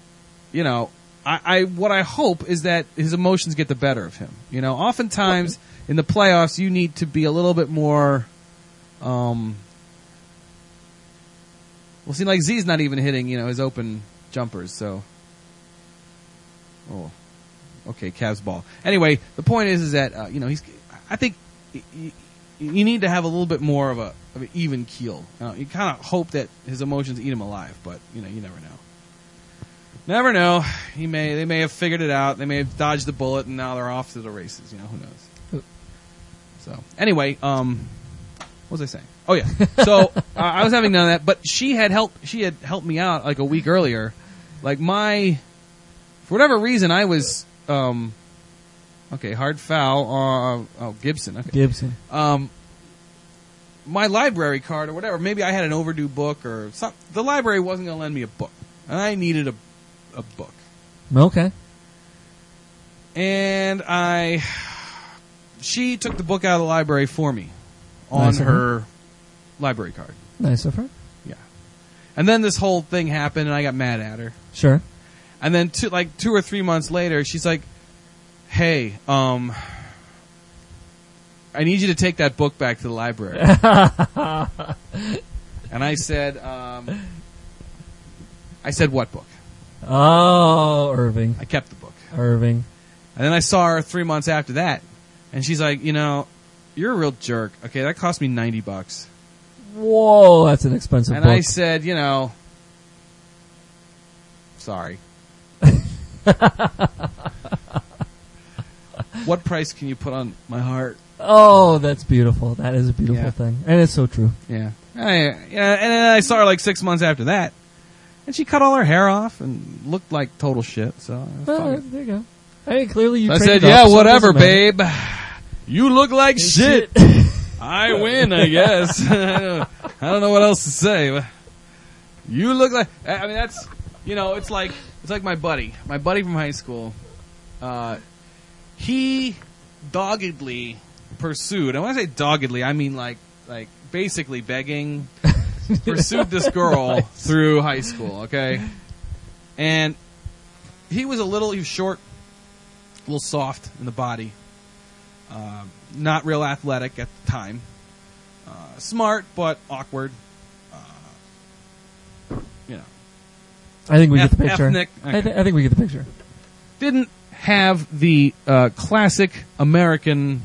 I hope is that his emotions get the better of him. Oftentimes in the playoffs, you need to be a little bit more. Like Z's not even hitting, his open jumpers. So, okay, Cavs ball. Anyway, the point is that I think you need to have a little bit more of an even keel. You kind of hope that his emotions eat him alive, but you never know. Never know. They may have figured it out. They may have dodged the bullet, and now they're off to the races. Who knows? So anyway, what was I saying? Oh yeah. So I was having none of that, but she had helped me out like a week earlier. Like for whatever reason, I was hard foul. Gibson. Okay. Gibson. My library card or whatever. Maybe I had an overdue book or something. The library wasn't going to lend me a book, and I needed a book. Okay. And she took the book out of the library for me on her library card. Nice of her. Yeah. And then this whole thing happened, and I got mad at her. Sure. And then 2 or 3 months later, she's like, "Hey, I need you to take that book back to the library." And I said, "What book?" Oh, Irving. I kept the book. Irving. And then I saw her 3 months after that, and she's like, "You're a real jerk. Okay, that cost me $90." Whoa, that's an expensive book. And I said, sorry. What price can you put on my heart? Oh, that's beautiful. That is a beautiful thing. And it's so true. Yeah. And then I saw her 6 months after that. And she cut all her hair off and looked like total shit. So there you go. Hey, clearly you I traded said, off, so whatever, it doesn't matter. babe. You look like shit. I win, I guess. I don't know what else to say. But you look like... I mean, that's... it's like my buddy from high school. He doggedly pursued, and when I say doggedly, I mean like basically begging, pursued this girl through high school, okay? And he was short, a little soft in the body, not real athletic at the time, smart but awkward, I think we get the picture. Ethnic. Okay. I think we get the picture. Didn't have the classic American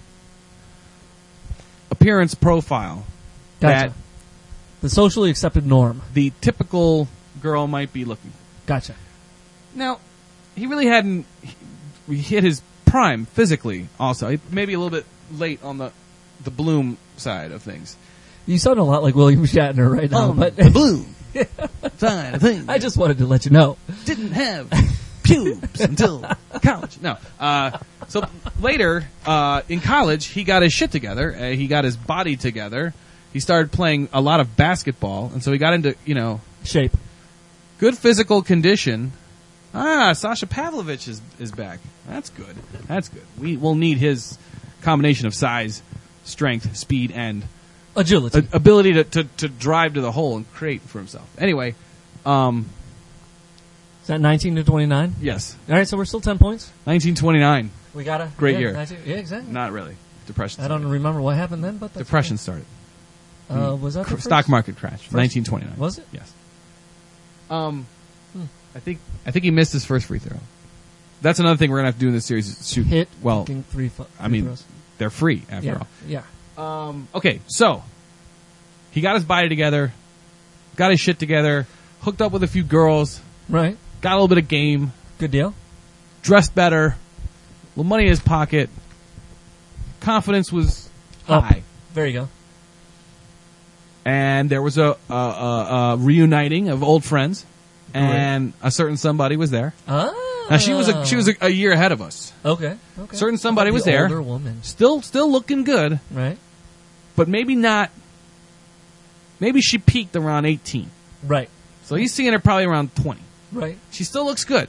appearance profile Gotcha. that The socially accepted norm. the typical girl might be looking for. Gotcha. Now, he really hadn't hit his prime physically also. Maybe a little bit late on the bloom side of things. You sound a lot like William Shatner right now, but the bloom side of things. I just wanted to let you know. Didn't have pubes until college. No. So later, in college, he got his shit together. He got his body together. He started playing a lot of basketball, and so he got into, Shape. Good physical condition. Sasha Pavlovich is back. That's good. That's good. We will need his combination of size, strength, speed, and agility, ability to drive to the hole and create for himself. Anyway, is that 19 to 29? Yes. All right, so we're still 10 points. 1929. We got a great year. 19, yeah, exactly. Not really. Depression. I don't remember what happened then, but that's Depression started. Was that the Stock first? market crash. 1929. Was it? Yes. I think he missed his first free throw. That's another thing we're gonna have to do in this series. Is shoot. Hit. Well, Free I mean, throws. they're free after all. Yeah. Okay, so he got his body together, got his shit together, hooked up with a few girls, Right. got a little bit of game, Good deal. dressed better, a little money in his pocket, confidence was high, There you go. and there was a reuniting of old friends, and a certain somebody was there. Ah. Now she was a year ahead of us. Okay. Certain somebody was The there, older woman. still looking good, Right. but maybe not. Maybe she peaked around 18. Right. So he's seeing her probably around 20. Right. She still looks good.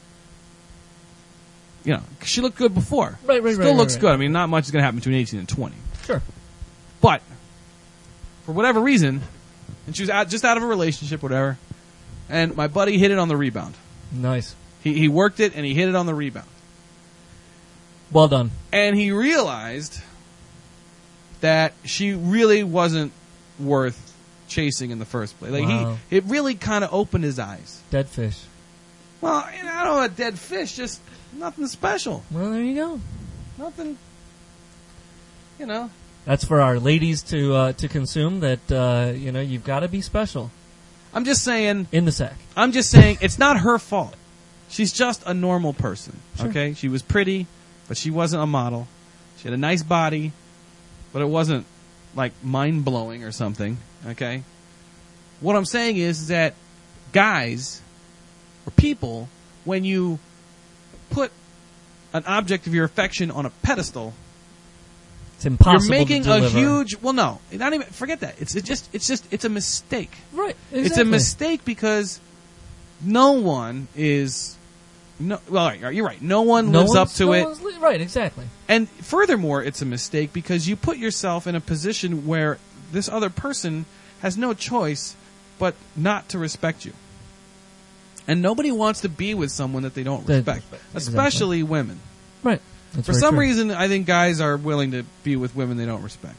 You know, 'cause she looked good before. Right. Still looks good. I mean, not much is going to happen between 18 and 20. Sure. But, for whatever reason, and she was just out of a relationship, whatever, and my buddy hit it on the rebound. Nice. He worked it, and he hit it on the rebound. Well done. And he realized that she really wasn't worth chasing in the first place. Like Wow. it really kind of opened his eyes. Dead fish. Well, I don't know, a dead fish, just nothing special. Well, there you go. Nothing, you know. That's for our ladies to consume. That you've got to be special I'm just saying in the sack. it's not her fault. She's just a normal person, Sure. okay? She was pretty, but she wasn't a model. She had a nice body, but it wasn't, like, mind-blowing or something, okay? What I'm saying is that guys or people, when you put an object of your affection on a pedestal, It's impossible. you're making to a deliver. huge... Well, no. Not even... Forget that. It's a mistake. Right. It's a exactly. mistake because no one is... No, well, you're right. No one lives up to it. Right, exactly. And furthermore, it's a mistake because you put yourself in a position where this other person has no choice but not to respect you. And nobody wants to be with someone that they don't respect, especially women. Right. That's For very some true. reason, I think guys are willing to be with women they don't respect.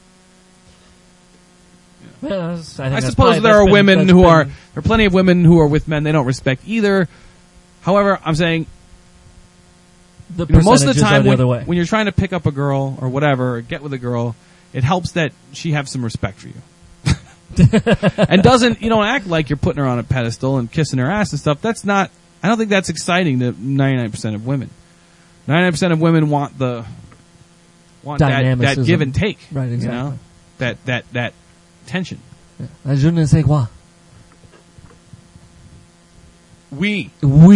Yeah, I suppose there are women who are... There are plenty of women who are with men they don't respect either. However, I'm saying... The most of the time the other way. when you're trying to pick up a girl or whatever, or get with a girl, it helps that she have some respect for you. And you don't act like you're putting her on a pedestal and kissing her ass and stuff. That's not... I don't think that's exciting to 99% of women. 99% of women want that give and take. Right, exactly. You know? That tension. Yeah. Je ne sais quoi. Oui.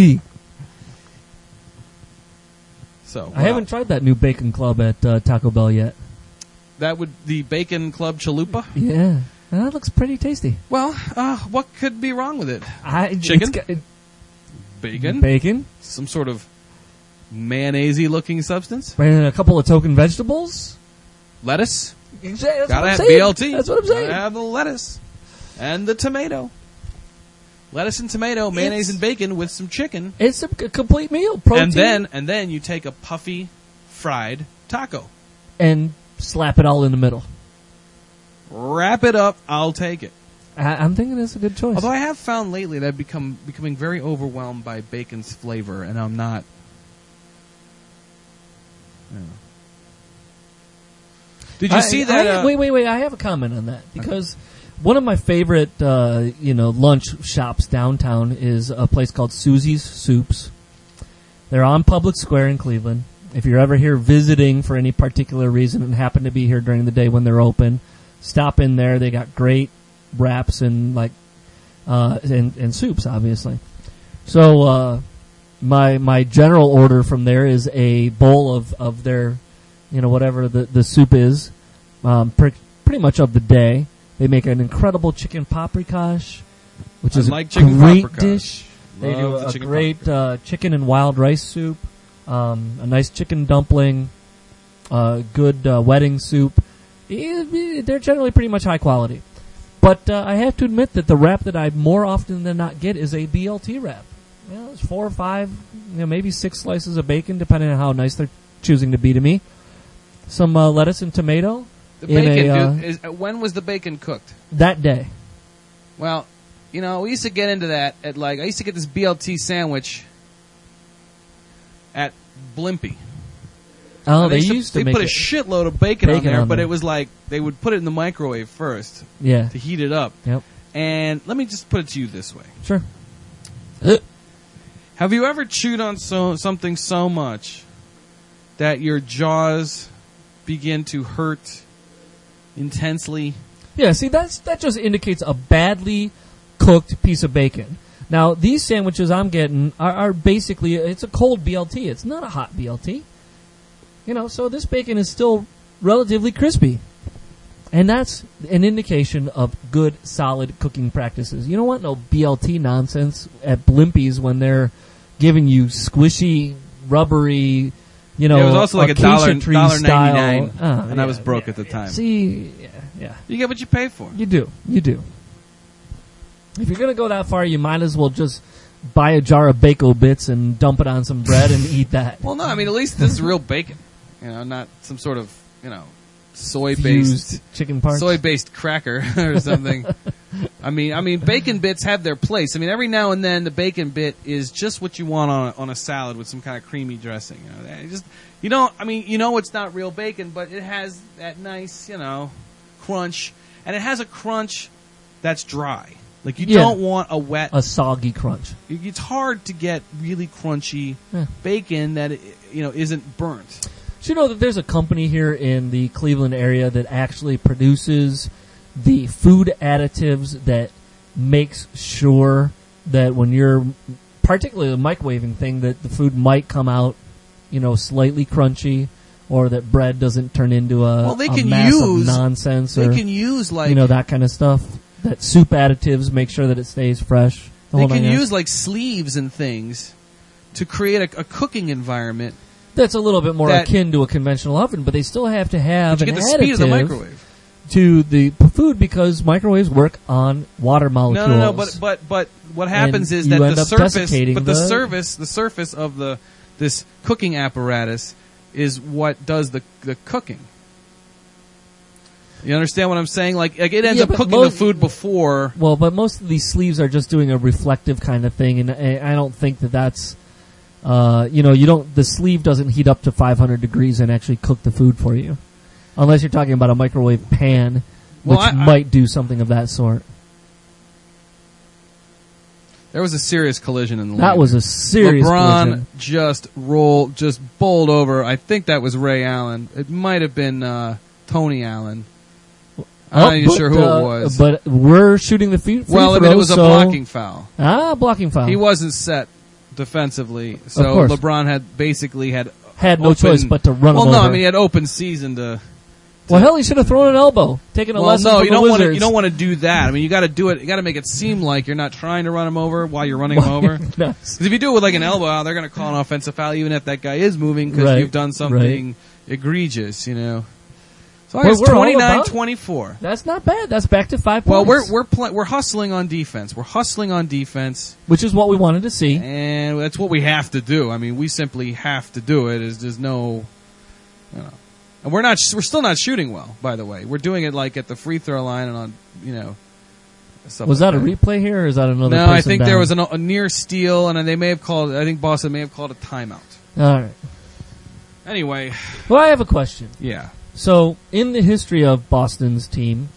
So I haven't tried that new bacon club at Taco Bell yet. That would the Bacon Club Chalupa. Yeah, that looks pretty tasty. Well, what could be wrong with it? Chicken, bacon, some sort of mayonnaise-y looking substance. and a couple of token vegetables. Lettuce. Exactly. Gotta have BLT. That's what I'm saying. Gotta have the lettuce and the tomato. Lettuce and tomato, mayonnaise and bacon with some chicken. It's a complete meal. Protein. And then you take a puffy fried taco. And slap it all in the middle. Wrap it up. I'll take it. I'm thinking it's a good choice. Although I have found lately that I've becoming very overwhelmed by bacon's flavor, and I'm not. Did you see that? Wait. I have a comment on that because one of my favorite, lunch shops downtown is a place called Susie's Soups. They're on Public Square in Cleveland. If you're ever here visiting for any particular reason and happen to be here during the day when they're open, stop in there. They got great wraps and and soups, obviously. So my general order from there is a bowl of their, whatever the soup is, pretty much of the day. They make an incredible chicken paprikash, which I is like a chicken great paprika. dish. They do Love the a chicken great paprika. chicken and wild rice soup, a nice chicken dumpling, good wedding soup. They're generally pretty much high quality. But I have to admit that the wrap that I more often than not get is a BLT wrap. It's 4 or 5, maybe 6 slices of bacon, depending on how nice they're choosing to be to me. Some lettuce and tomato. The bacon, when was the bacon cooked? That day. Well, we used to get into that at I used to get this BLT sandwich at Blimpie. Oh, they used to they make put a it. shitload of bacon on there, on but there. it was like they would put it in the microwave first Yeah. to heat it up. Yep. And let me just put it to you this way. Sure. Have you ever chewed on something so much that your jaws begin to hurt intensely? Yeah, see, that just indicates a badly cooked piece of bacon. Now, these sandwiches I'm getting are basically, it's a cold BLT. It's not a hot BLT. So this bacon is still relatively crispy. And that's an indication of good, solid cooking practices. You don't want no BLT nonsense at Blimpies when they're giving you squishy, rubbery, it was also like acacia tree style. $1.99, and I was broke at the time. See, yeah. You get what you pay for. You do. If you're going to go that far, you might as well just buy a jar of Bako Bits and dump it on some bread and eat that. Well, no, I mean, at least this is real bacon. Not some sort of, soy-based Fused chicken parts. soy-based cracker or something. I mean, bacon bits have their place. I mean, every now and then the bacon bit is just what you want on a salad with some kind of creamy dressing. It's not real bacon, but it has that nice, crunch, and it has a crunch that's dry. Like you don't want a soggy crunch. It's hard to get really crunchy bacon that isn't burnt. Do you know that there's a company here in the Cleveland area that actually produces the food additives that makes sure that when you're, particularly the microwaving thing, that the food might come out, slightly crunchy, or that bread doesn't turn into a mass of nonsense. They can use that kind of stuff. That soup additives make sure that it stays fresh. They can use sleeves and things to create a cooking environment. That's a little bit more akin to a conventional oven, but they still have to have an additive the speed of the microwave to the food because microwaves work on water molecules. No. But what happens is that the surface of this cooking apparatus is what does the cooking. You understand what I'm saying? Like it ends up cooking the food before. Well, but most of these sleeves are just doing a reflective kind of thing, and I don't think that's. The sleeve doesn't heat up to 500 degrees and actually cook the food for you. Unless you're talking about a microwave pan, which might do something of that sort. There was a serious collision in the lane. That was a serious collision. LeBron just bowled over. I think that was Ray Allen. It might have been Tony Allen. I'm not even sure who it was. But we're shooting the free throw, it was a blocking foul. Blocking foul. He wasn't set defensively, so LeBron had no choice but to run him over. Well, no, he had open season to. Well, hell, he should have thrown an elbow, taken a lesson from the Wizards. You don't want to do that. I mean, you got to do it. You got to make it seem like you're not trying to run him over while you're running him over. Because if you do it with an elbow out, they're going to call an offensive foul, even if that guy is moving because you've done something egregious. So it's 29-24. That's not bad. That's back to 5 points. Well, we're hustling on defense. Which is what we wanted to see, and that's what we have to do. I mean, we simply have to do it. There's no, and we're still not shooting well. By the way, we're doing it at the free throw line and on, Was that a replay here, or is that another? No, person I think down? there was a near steal, and they may have called. I think Boston may have called a timeout. All right. Anyway, well, I have a question. Yeah. So, in the history of Boston's team,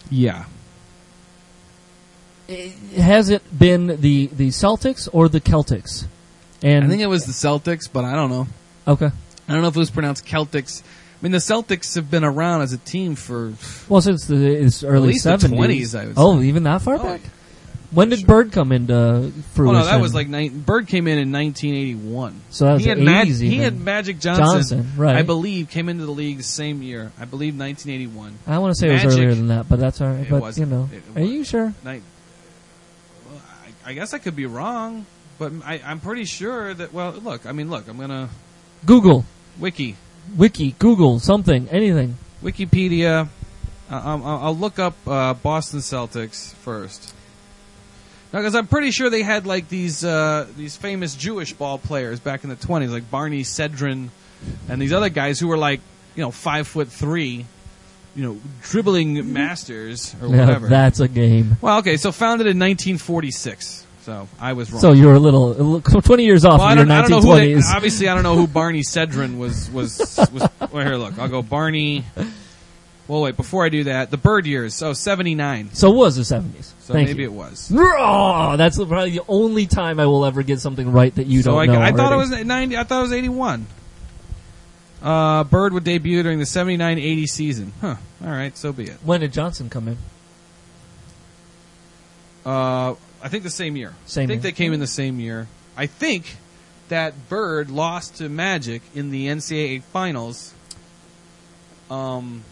has it been the Celtics or the Celtics? And I think it was the Celtics, but I don't know. Okay. I don't know if it was pronounced Celtics. I mean, the Celtics have been around as a team for since the early at least 70s. The 20s, I would say. Oh, even that far back? When did Bird come into fruition? Oh, no, that was Bird came in 1981. So that was the 80s He had Magic Johnson, right. I believe, came into the league the same year. I believe 1981. I want to say it was earlier than that, but that's all right. But, wasn't. Are you sure? I guess I could be wrong, but I'm pretty sure that. Well, look. I'm gonna Google, wiki, Google something, anything. Wikipedia. I'll look up Boston Celtics first. Because I'm pretty sure they had like these famous Jewish ball players back in the 20s, like Barney Sedrin, and these other guys who were like 5'3", dribbling masters or whatever. That's a game. Well, okay, so founded in 1946. So I was wrong. So you were a little 20 years off of your 1920s. Obviously, I don't know who Barney Sedrin was. Well, here, look. I'll go Barney. Well, wait. Before I do that, the Bird years. So 79. So it was the 70s. So maybe it was. Oh, that's probably the only time I will ever get something right that you don't know. I thought it was 90. I thought it was 81. Bird would debut during the 79-80 season. Huh. All right. So be it. When did Johnson come in? I think the same year. I think they came in the same year. I think that Bird lost to Magic in the NCAA finals. In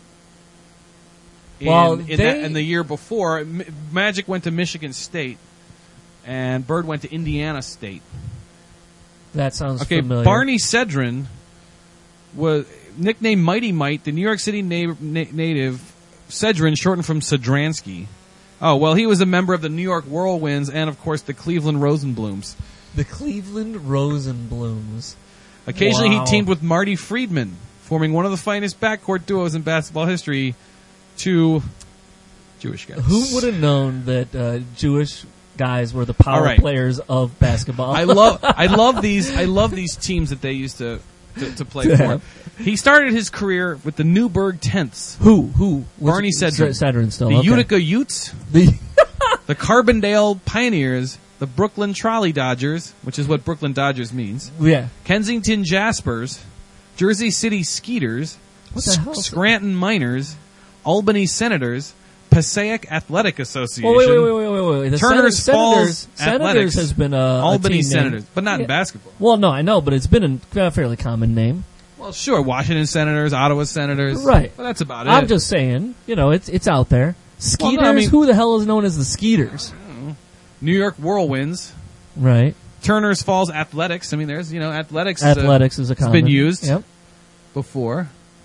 the year before, Magic went to Michigan State, and Bird went to Indiana State. That sounds familiar. Barney Sedrin was nicknamed Mighty Mite, the New York City native Sedrin, shortened from Sedransky. Oh, well, he was a member of the New York Whirlwinds and, of course, the Cleveland Rosenblums. The Cleveland Rosenblums. Occasionally, he teamed with Marty Friedman, forming one of the finest backcourt duos in basketball history. Two Jewish guys. Who would have known that Jewish guys were the power players of basketball? I love these teams that they used to play for. He started his career with the Newburgh Tenths. Who? Barney Sedrin. Sedrin still. The Utica Utes. The Carbondale Pioneers. The Brooklyn Trolley Dodgers, which is what Brooklyn Dodgers means. Yeah. Kensington Jaspers. Jersey City Skeeters. What the hell? Scranton Miners. Albany Senators. Passaic Athletic Association. Oh, wait. The Turner's Falls Senators has been Albany a team Senators, name. but not in basketball. Well, no, I know, but it's been a fairly common name. Well, sure, Washington Senators, Ottawa Senators. Right. But that's about it. I'm just saying, it's out there. Skeeters, who the hell is known as the Skeeters? New York Whirlwinds. Right. Turner's Falls Athletics. I mean, there's, athletics is a common. It's been used yep. before.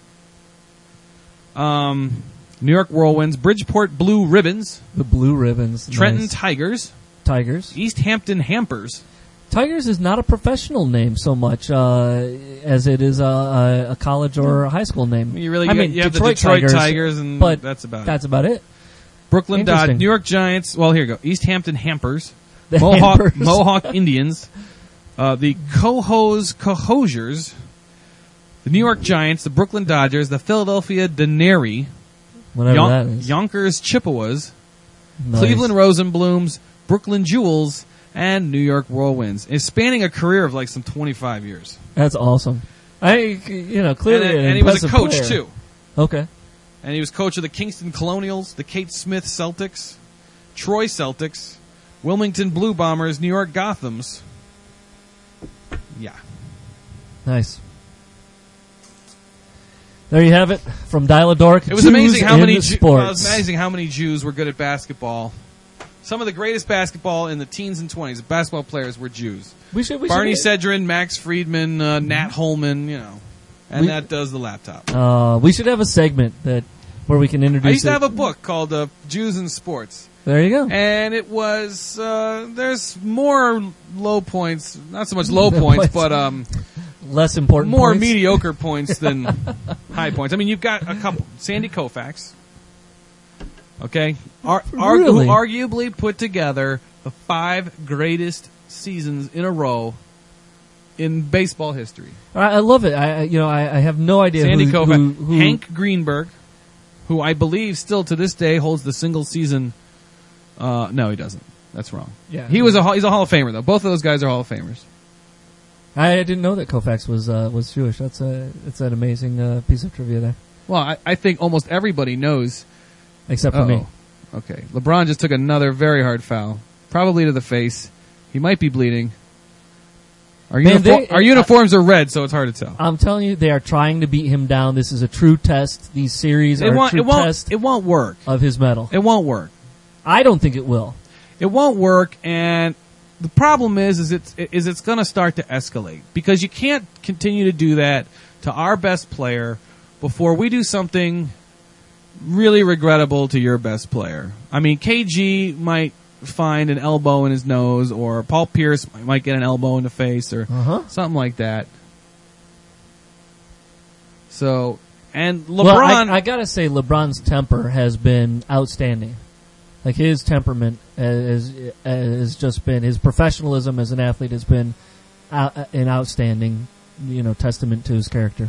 New York Whirlwinds, Bridgeport Blue Ribbons. The Blue Ribbons. Trenton nice. Tigers. East Hampton Hampers. Tigers is not a professional name so much as it is a college or a high school name. You have the Detroit Tigers, and but that's about it. Brooklyn Dodgers, New York Giants. Well, here you go. East Hampton Hampers. The Mohawk Indians. The Cohosiers. The New York Giants. The Brooklyn Dodgers. The Philadelphia Daneri. Whatever that is. Yonkers Chippewas. Nice. Cleveland Rosenblums. Brooklyn Jewels. And New York Whirlwinds. It's spanning a career of like some 25 years. That's awesome. Clearly and he was a coach, player. too. Okay. And he was coach of the Kingston Colonials, the Kate Smith Celtics, Troy Celtics, Wilmington Blue Bombers, New York Gothams. Yeah. Nice. There you have it from Dial-A-Dork. It was amazing how many Jews were good at basketball. Some of the greatest basketball in the teens and 20s, basketball players were Jews. Barney Sedrin, Max Friedman, Nat Holman, and that does the laptop. We should have a segment where we can introduce. I used to have a book called Jews in Sports. There you go. And it was there's more low points, not so much low points, but less important, more points. Mediocre points than high points. I mean, you've got a couple. Sandy Koufax. Okay, who arguably put together the 5 greatest seasons in a row in baseball history. I love it. I have no idea. Sandy Koufax, Hank Greenberg, who I believe still to this day holds the single season. No, he doesn't. That's wrong. Yeah, he's a Hall of Famer though. Both of those guys are Hall of Famers. I didn't know that Koufax was Jewish. That's an amazing piece of trivia there. Well, I think almost everybody knows. Except for me. Okay. LeBron just took another very hard foul. Probably to the face. He might be bleeding. Our uniforms are red, so it's hard to tell. I'm telling you, they are trying to beat him down. This is a true test. These series are a true test. It won't work. Of his medal. It won't work. I don't think it will. It won't work, and the problem is it's going to start to escalate because you can't continue to do that to our best player before we do something really regrettable to your best player. I mean, KG might find an elbow in his nose, or Paul Pierce might get an elbow in the face, or something like that. So, and LeBron... Well, I gotta say, LeBron's temper has been outstanding. Like, his temperament has just been, his professionalism as an athlete has been an outstanding, testament to his character.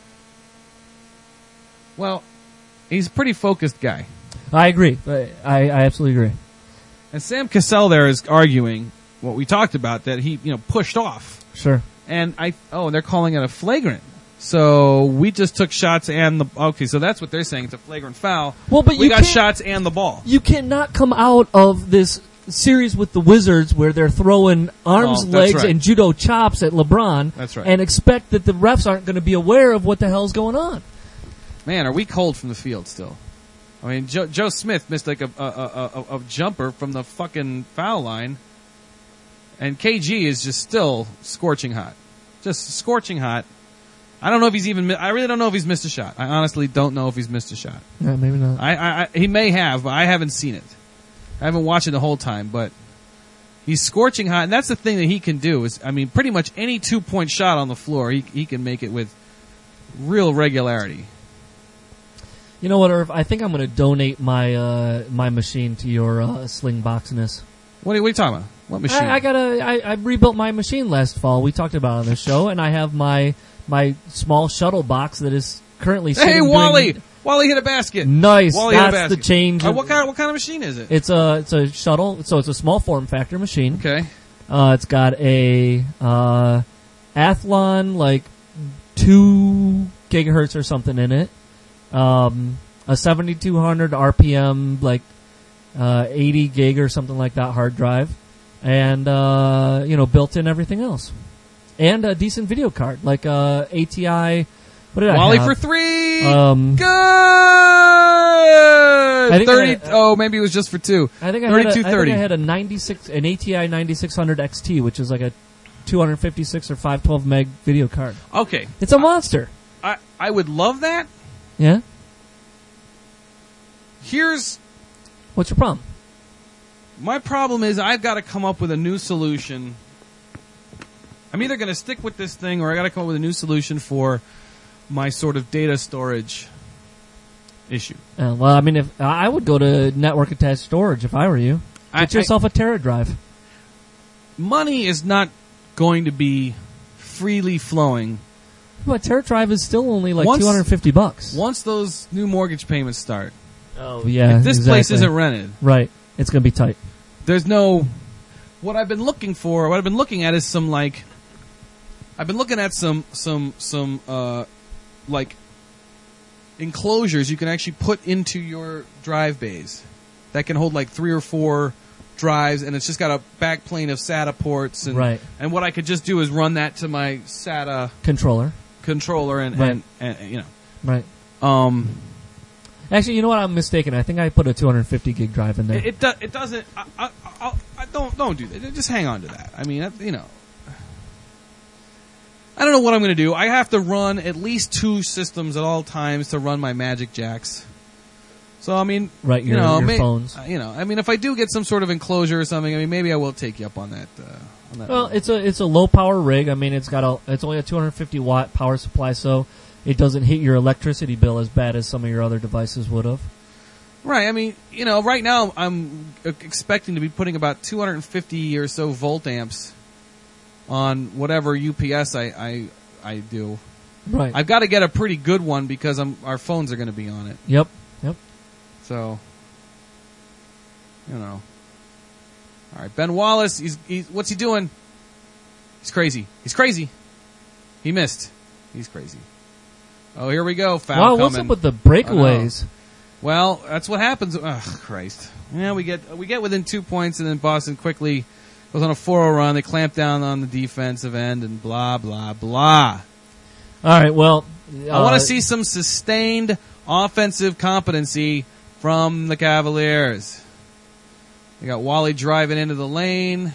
Well, he's a pretty focused guy. I agree. I absolutely agree. And Sam Cassell there is arguing what we talked about, that he, pushed off. Sure. And they're calling it a flagrant. So we just took shots and so that's what they're saying. It's a flagrant foul. Well, but we got shots and the ball. You cannot come out of this series with the Wizards where they're throwing arms, legs, and judo chops at LeBron. That's right. And expect that the refs aren't going to be aware of what the hell's going on. Man, are we cold from the field still? I mean, Joe Smith missed like a jumper from the fucking foul line, and KG is just still scorching hot. Just scorching hot. I don't know if he's I really don't know if he's missed a shot. I honestly don't know if he's missed a shot. Yeah, maybe not. He may have, but I haven't seen it. I haven't watched it the whole time, but he's scorching hot, and that's the thing that he can do is, I mean, pretty much any 2-point shot on the floor, he can make it with real regularity. You know what, Irv? I think I'm going to donate my my machine to your Sling Boxness. What are you talking about? What machine? I rebuilt my machine last fall. We talked about it on the show, and I have my small shuttle box that is currently sitting. Hey, Wally! Wally hit a basket. Nice. Wally That's hit a basket. the change. What kind of machine is it? It's a shuttle, so it's a small form factor machine. Okay. It's got a Athlon, like 2 gigahertz or something in it. A 7200 RPM, like 80 gig or something like that hard drive, and built in everything else, and a decent video card like ATI. What did Wally I have? for 3. Good. I think 30. Maybe it was just for 2. I think I 3230. had an ATI 9600 XT, which is like a 256 or 512 meg video card. Okay, it's a monster. I would love that. Yeah. What's your problem? My problem is I've got to come up with a new solution. I'm either going to stick with this thing, or I got to come up with a new solution for my sort of data storage issue. Well, I mean, if I would go to network attached storage if I were you. Get yourself a Tera drive. Money is not going to be freely flowing. But Tera drive is still only like $250. Once those new mortgage payments start. Oh yeah, if this place isn't rented, right? It's going to be tight. There's no. What I've been looking at is some like. I've been looking at some like enclosures you can actually put into your drive bays that can hold like 3 or 4 drives, and it's just got a back plane of SATA ports, and right. And what I could just do is run that to my SATA controller and right. and right. Actually, you know what? I'm mistaken. I think I put a 250 gig drive in there. It doesn't. I don't do that. Just hang on to that. I mean, I don't know what I'm going to do. I have to run at least 2 systems at all times to run my Magic Jacks. So I mean, right, your phones. I mean, if I do get some sort of enclosure or something, I mean, maybe I will take you up on that. Well, it's a low power rig. I mean, it's only a 250 watt power supply, so it doesn't hit your electricity bill as bad as some of your other devices would have. Right. I mean, right now I'm expecting to be putting about 250 or so volt amps on whatever UPS I do. Right. I've got to get a pretty good one because our phones are going to be on it. Yep. So, all right, Ben Wallace. What's he doing? He's crazy. He missed. He's crazy. Oh, here we go. Foul coming. What's up with the breakaways? Well, that's what happens. Ugh, Christ. Yeah, we get within 2 points, and then Boston quickly goes on a 4-0 run. They clamp down on the defensive end, and blah, blah, blah. All right, well. I want to see some sustained offensive competency from the Cavaliers. They got Wally driving into the lane.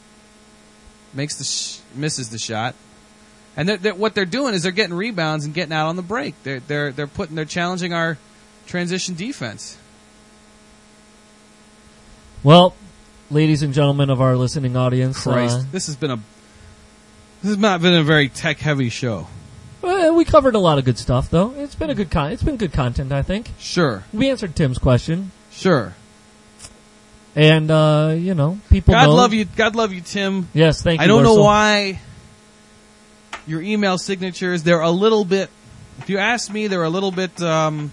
Misses the shot. And what they're doing is they're getting rebounds and getting out on the break. They're challenging our transition defense. Well, ladies and gentlemen of our listening audience, this has not been a very tech heavy show. We covered a lot of good stuff, though. It's been good content, I think. Sure. We answered Tim's question. Sure. And people. God love you, Tim. Yes, thank you. I don't know why your email signatures, they're a little bit, if you ask me, they're a little bit not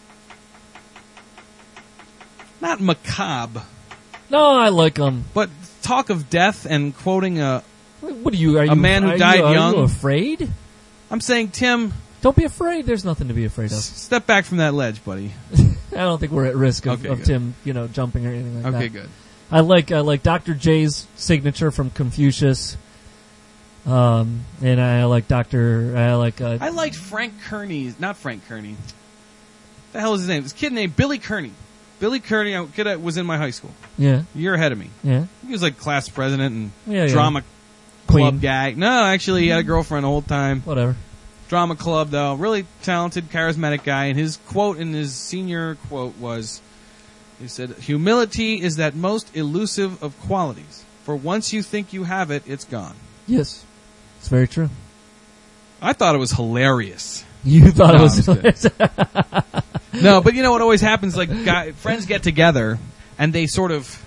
macabre. No, I like them. But talk of death and quoting a man who died young. Are you afraid? I'm saying, Tim, don't be afraid. There's nothing to be afraid of. Step back from that ledge, buddy. I don't think we're at risk of Tim, jumping or anything like that. Okay, good. I like Dr. J's signature from Confucius. And I like I liked Frank Kearney's, not Frank Kearney. The hell is his name? This kid named Billy Kearney. Billy Kearney, a kid that was in my high school. Yeah. A year ahead of me. Yeah. He was like class president and yeah. drama club guy. No, actually, he had a girlfriend the whole time. Whatever. Drama club, though. Really talented, charismatic guy. And his quote in his senior quote was, he said, "Humility is that most elusive of qualities. For once you think you have it, it's gone." Yes. It's very true. I thought it was hilarious. You thought it was hilarious. No, but you know what always happens? Like, friends get together, and they sort of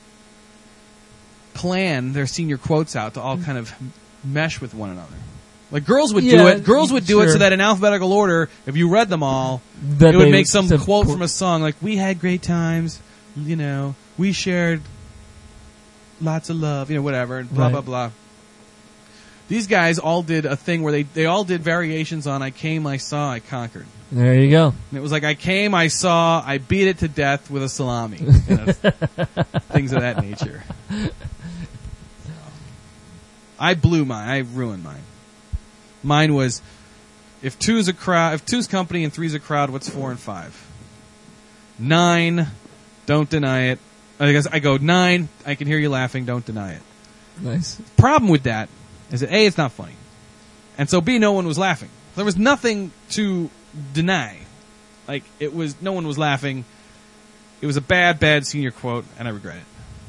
plan their senior quotes out to all kind of mesh with one another. Like, girls would do it. Girls would do it so that in alphabetical order, if you read them all, it would make some quote from a song, like, "We had great times, we shared lots of love," whatever, and blah, blah, blah. These guys all did a thing where they all did variations on "I came, I saw, I conquered." There you go. And it was like, I came, I saw, I beat it to death with a salami. Things of that nature. I blew mine. I ruined mine. Mine was, if two's company and three's a crowd, what's 4 and 5? 9, don't deny it. I guess I go 9, I can hear you laughing, don't deny it. Nice. Problem with that is that A, it's not funny. And so B, no one was laughing. There was nothing to deny. Like, no one was laughing. It was a bad senior quote, and I regret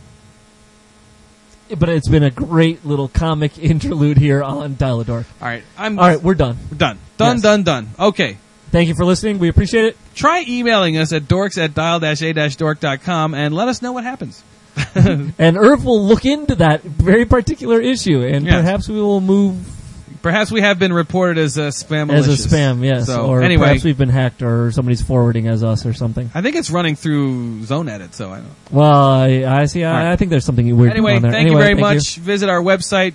it. But it's been a great little comic interlude here on Dial-A-Dork. All right. All right, we're done. We're done. Done. Okay. Thank you for listening. We appreciate it. Try emailing us at dorks@dial-a-dork.com and let us know what happens. And Irv will look into that very particular issue, and perhaps we will move. Perhaps we have been reported as spam malicious. As a spam, yes. So, or anyway, perhaps we've been hacked, or somebody's forwarding as us or something. I think it's running through Zone Edit, so I don't know. Well, I see. I think there's something weird going on there. Thank you very much. Visit our website,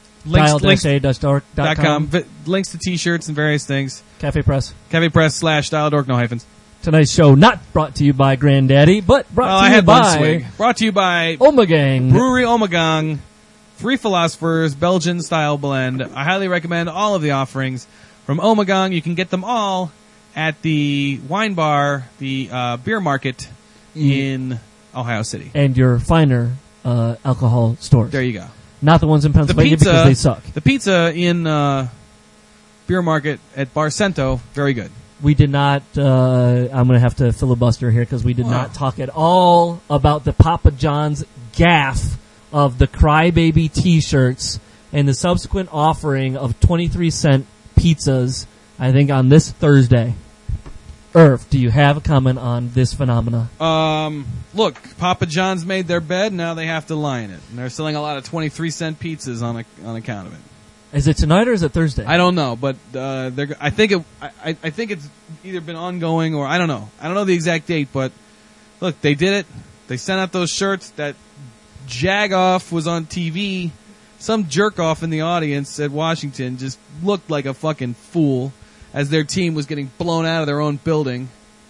dial-a-dork.com. Links to T-shirts and various things. Cafe Press. Cafe Press / Dial-A-Dork, no hyphens. Tonight's show not brought to you by Granddaddy, but brought to you by Ommegang. Brewery Ommegang. 3 Philosophers, Belgian-style blend. I highly recommend all of the offerings from Ommegang. You can get them all at the wine bar, the beer market in Ohio City. And your finer alcohol stores. There you go. Not the ones in Pennsylvania because they suck. The pizza in beer market at Bar Cento, very good. We did not, I'm going to have to filibuster here because we did not talk at all about the Papa John's gaffe of the Crybaby T-shirts and the subsequent offering of 23-cent pizzas, I think, on this Thursday. Irv, do you have a comment on this phenomena? Look, Papa John's made their bed, now they have to lie in it. And they're selling a lot of 23-cent pizzas on account of it. Is it tonight or is it Thursday? I don't know, but I think it's either been ongoing or I don't know. I don't know the exact date, but look, they did it. They sent out those shirts. That jag-off was on TV. Some jerk-off in the audience at Washington just looked like a fucking fool as their team was getting blown out of their own building.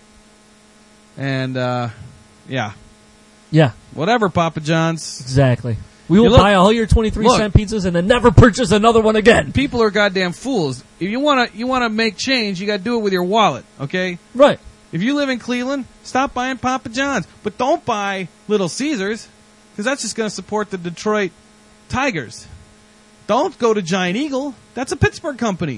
And, yeah. Whatever, Papa John's. Exactly. We will buy all your 23-cent pizzas and then never purchase another one again. People are goddamn fools. If you wanna make change, you gotta do it with your wallet, okay? Right. If you live in Cleveland, stop buying Papa John's. But don't buy Little Caesars, because that's just going to support the Detroit Tigers. Don't go to Giant Eagle. That's a Pittsburgh company.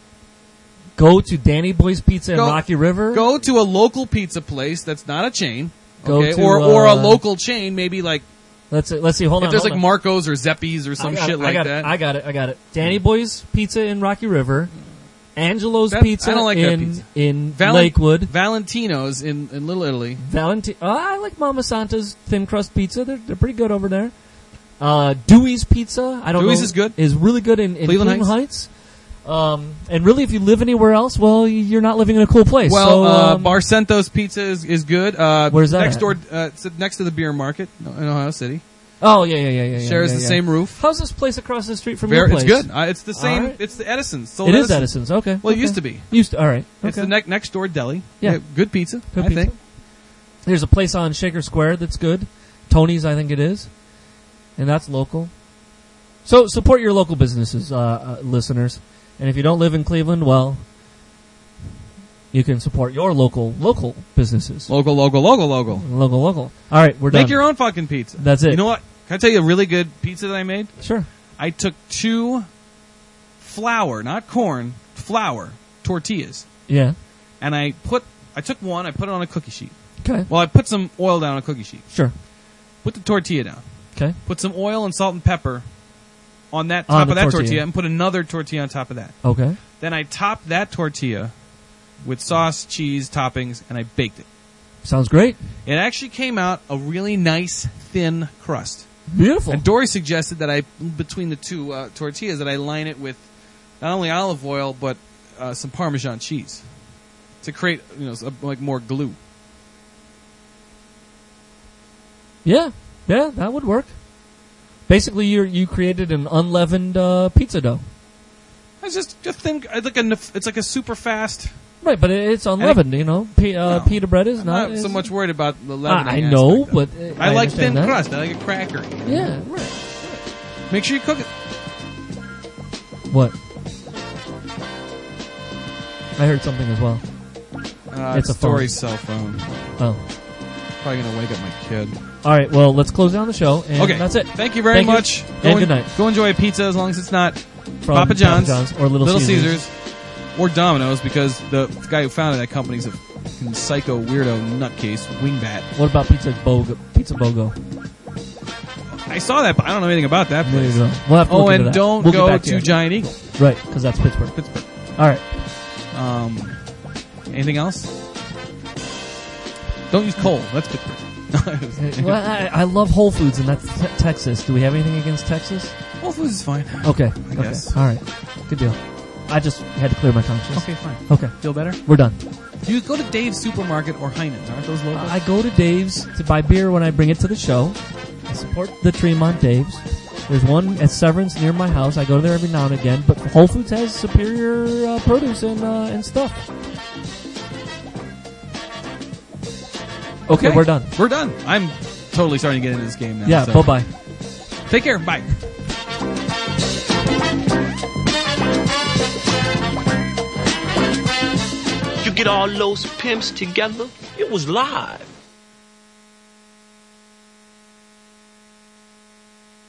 Go to Danny Boy's Pizza in Rocky River. Go to a local pizza place that's not a chain. Go okay? to, or a local chain, maybe like... Let's see, hold on. If there's like Marco's or Zeppi's or some shit like that. I got it. Danny Boy's Pizza in Rocky River. Angelo's Pizza I don't like that pizza. in Lakewood. Valentino's in Little Italy. I like Mama Santa's thin crust pizza. They're pretty good over there. Dewey's Pizza. Dewey's is good. Is really good in Cleveland Heights. And really, if you live anywhere else, well, you're not living in a cool place. Well, Barcento's Pizza is good. Where's that? Next door, it's next to the beer market in Ohio City. Oh, yeah. Shares the same roof. How's this place across the street from your place? It's good. It's the same. Right. It's the Edison's. It is Edison's. Okay. Well, it used to be. All right. Okay. It's the next door deli. Yeah. Good pizza. I think. There's a place on Shaker Square that's good. Tony's, I think it is. And that's local. So support your local businesses, listeners. And if you don't live in Cleveland, well, you can support your local businesses. Local. All right, we're done. Make your own fucking pizza. That's it. You know what? Can I tell you a really good pizza that I made? Sure. I took 2 flour, not corn, flour tortillas. Yeah. And I took one, I put it on a cookie sheet. Okay. Well, I put some oil down on a cookie sheet. Sure. Put the tortilla down. Okay. Put some oil and salt and pepper on that top of that tortilla and put another tortilla on top of that. Okay. Then I topped that tortilla with sauce, cheese, toppings, and I baked it. Sounds great. It actually came out a really nice, thin crust. Beautiful. And Dory suggested that between the 2 tortillas, that I line it with not only olive oil, but some Parmesan cheese to create, like more glue. Yeah, that would work. Basically, you created an unleavened pizza dough. It's just a thin. It's like a super fast. Right, but it's unleavened. Pita bread is not. I'm not so much worried about the leavening. I know, but I like thin crust. I like a cracker. Yeah, right. Make sure you cook it. What? I heard something as well. It's a Dory's cell phone. Oh. Probably gonna wake up my kid. All right, well, let's close down the show, and that's it. Thank you very much. And good night. Go enjoy a pizza as long as it's not from Papa John's or Little Caesars or Domino's, because the guy who founded that company is a fucking psycho weirdo nutcase wingbat. What about Pizza Bogo? I saw that, but I don't know anything about that place. There you go. We'll have to look into that. Don't go to Giant Eagle. Right, because that's Pittsburgh. All right. Anything else? Don't use coal. That's Pittsburgh. Well, I love Whole Foods, and that's Texas. Do we have anything against Texas? Whole Foods is fine. Okay. I guess. All right. Good deal. I just had to clear my conscience. Okay, fine. Okay. Feel better? We're done. You go to Dave's Supermarket or Heinen's. Aren't those locals? I go to Dave's to buy beer when I bring it to the show. I support the Tremont Dave's. There's one at Severance near my house. I go there every now and again. But Whole Foods has superior produce and stuff. Okay, we're done. We're done. I'm totally starting to get into this game now. Yeah, so. bye-bye. Take care. Bye. You get all those pimps together, it was live.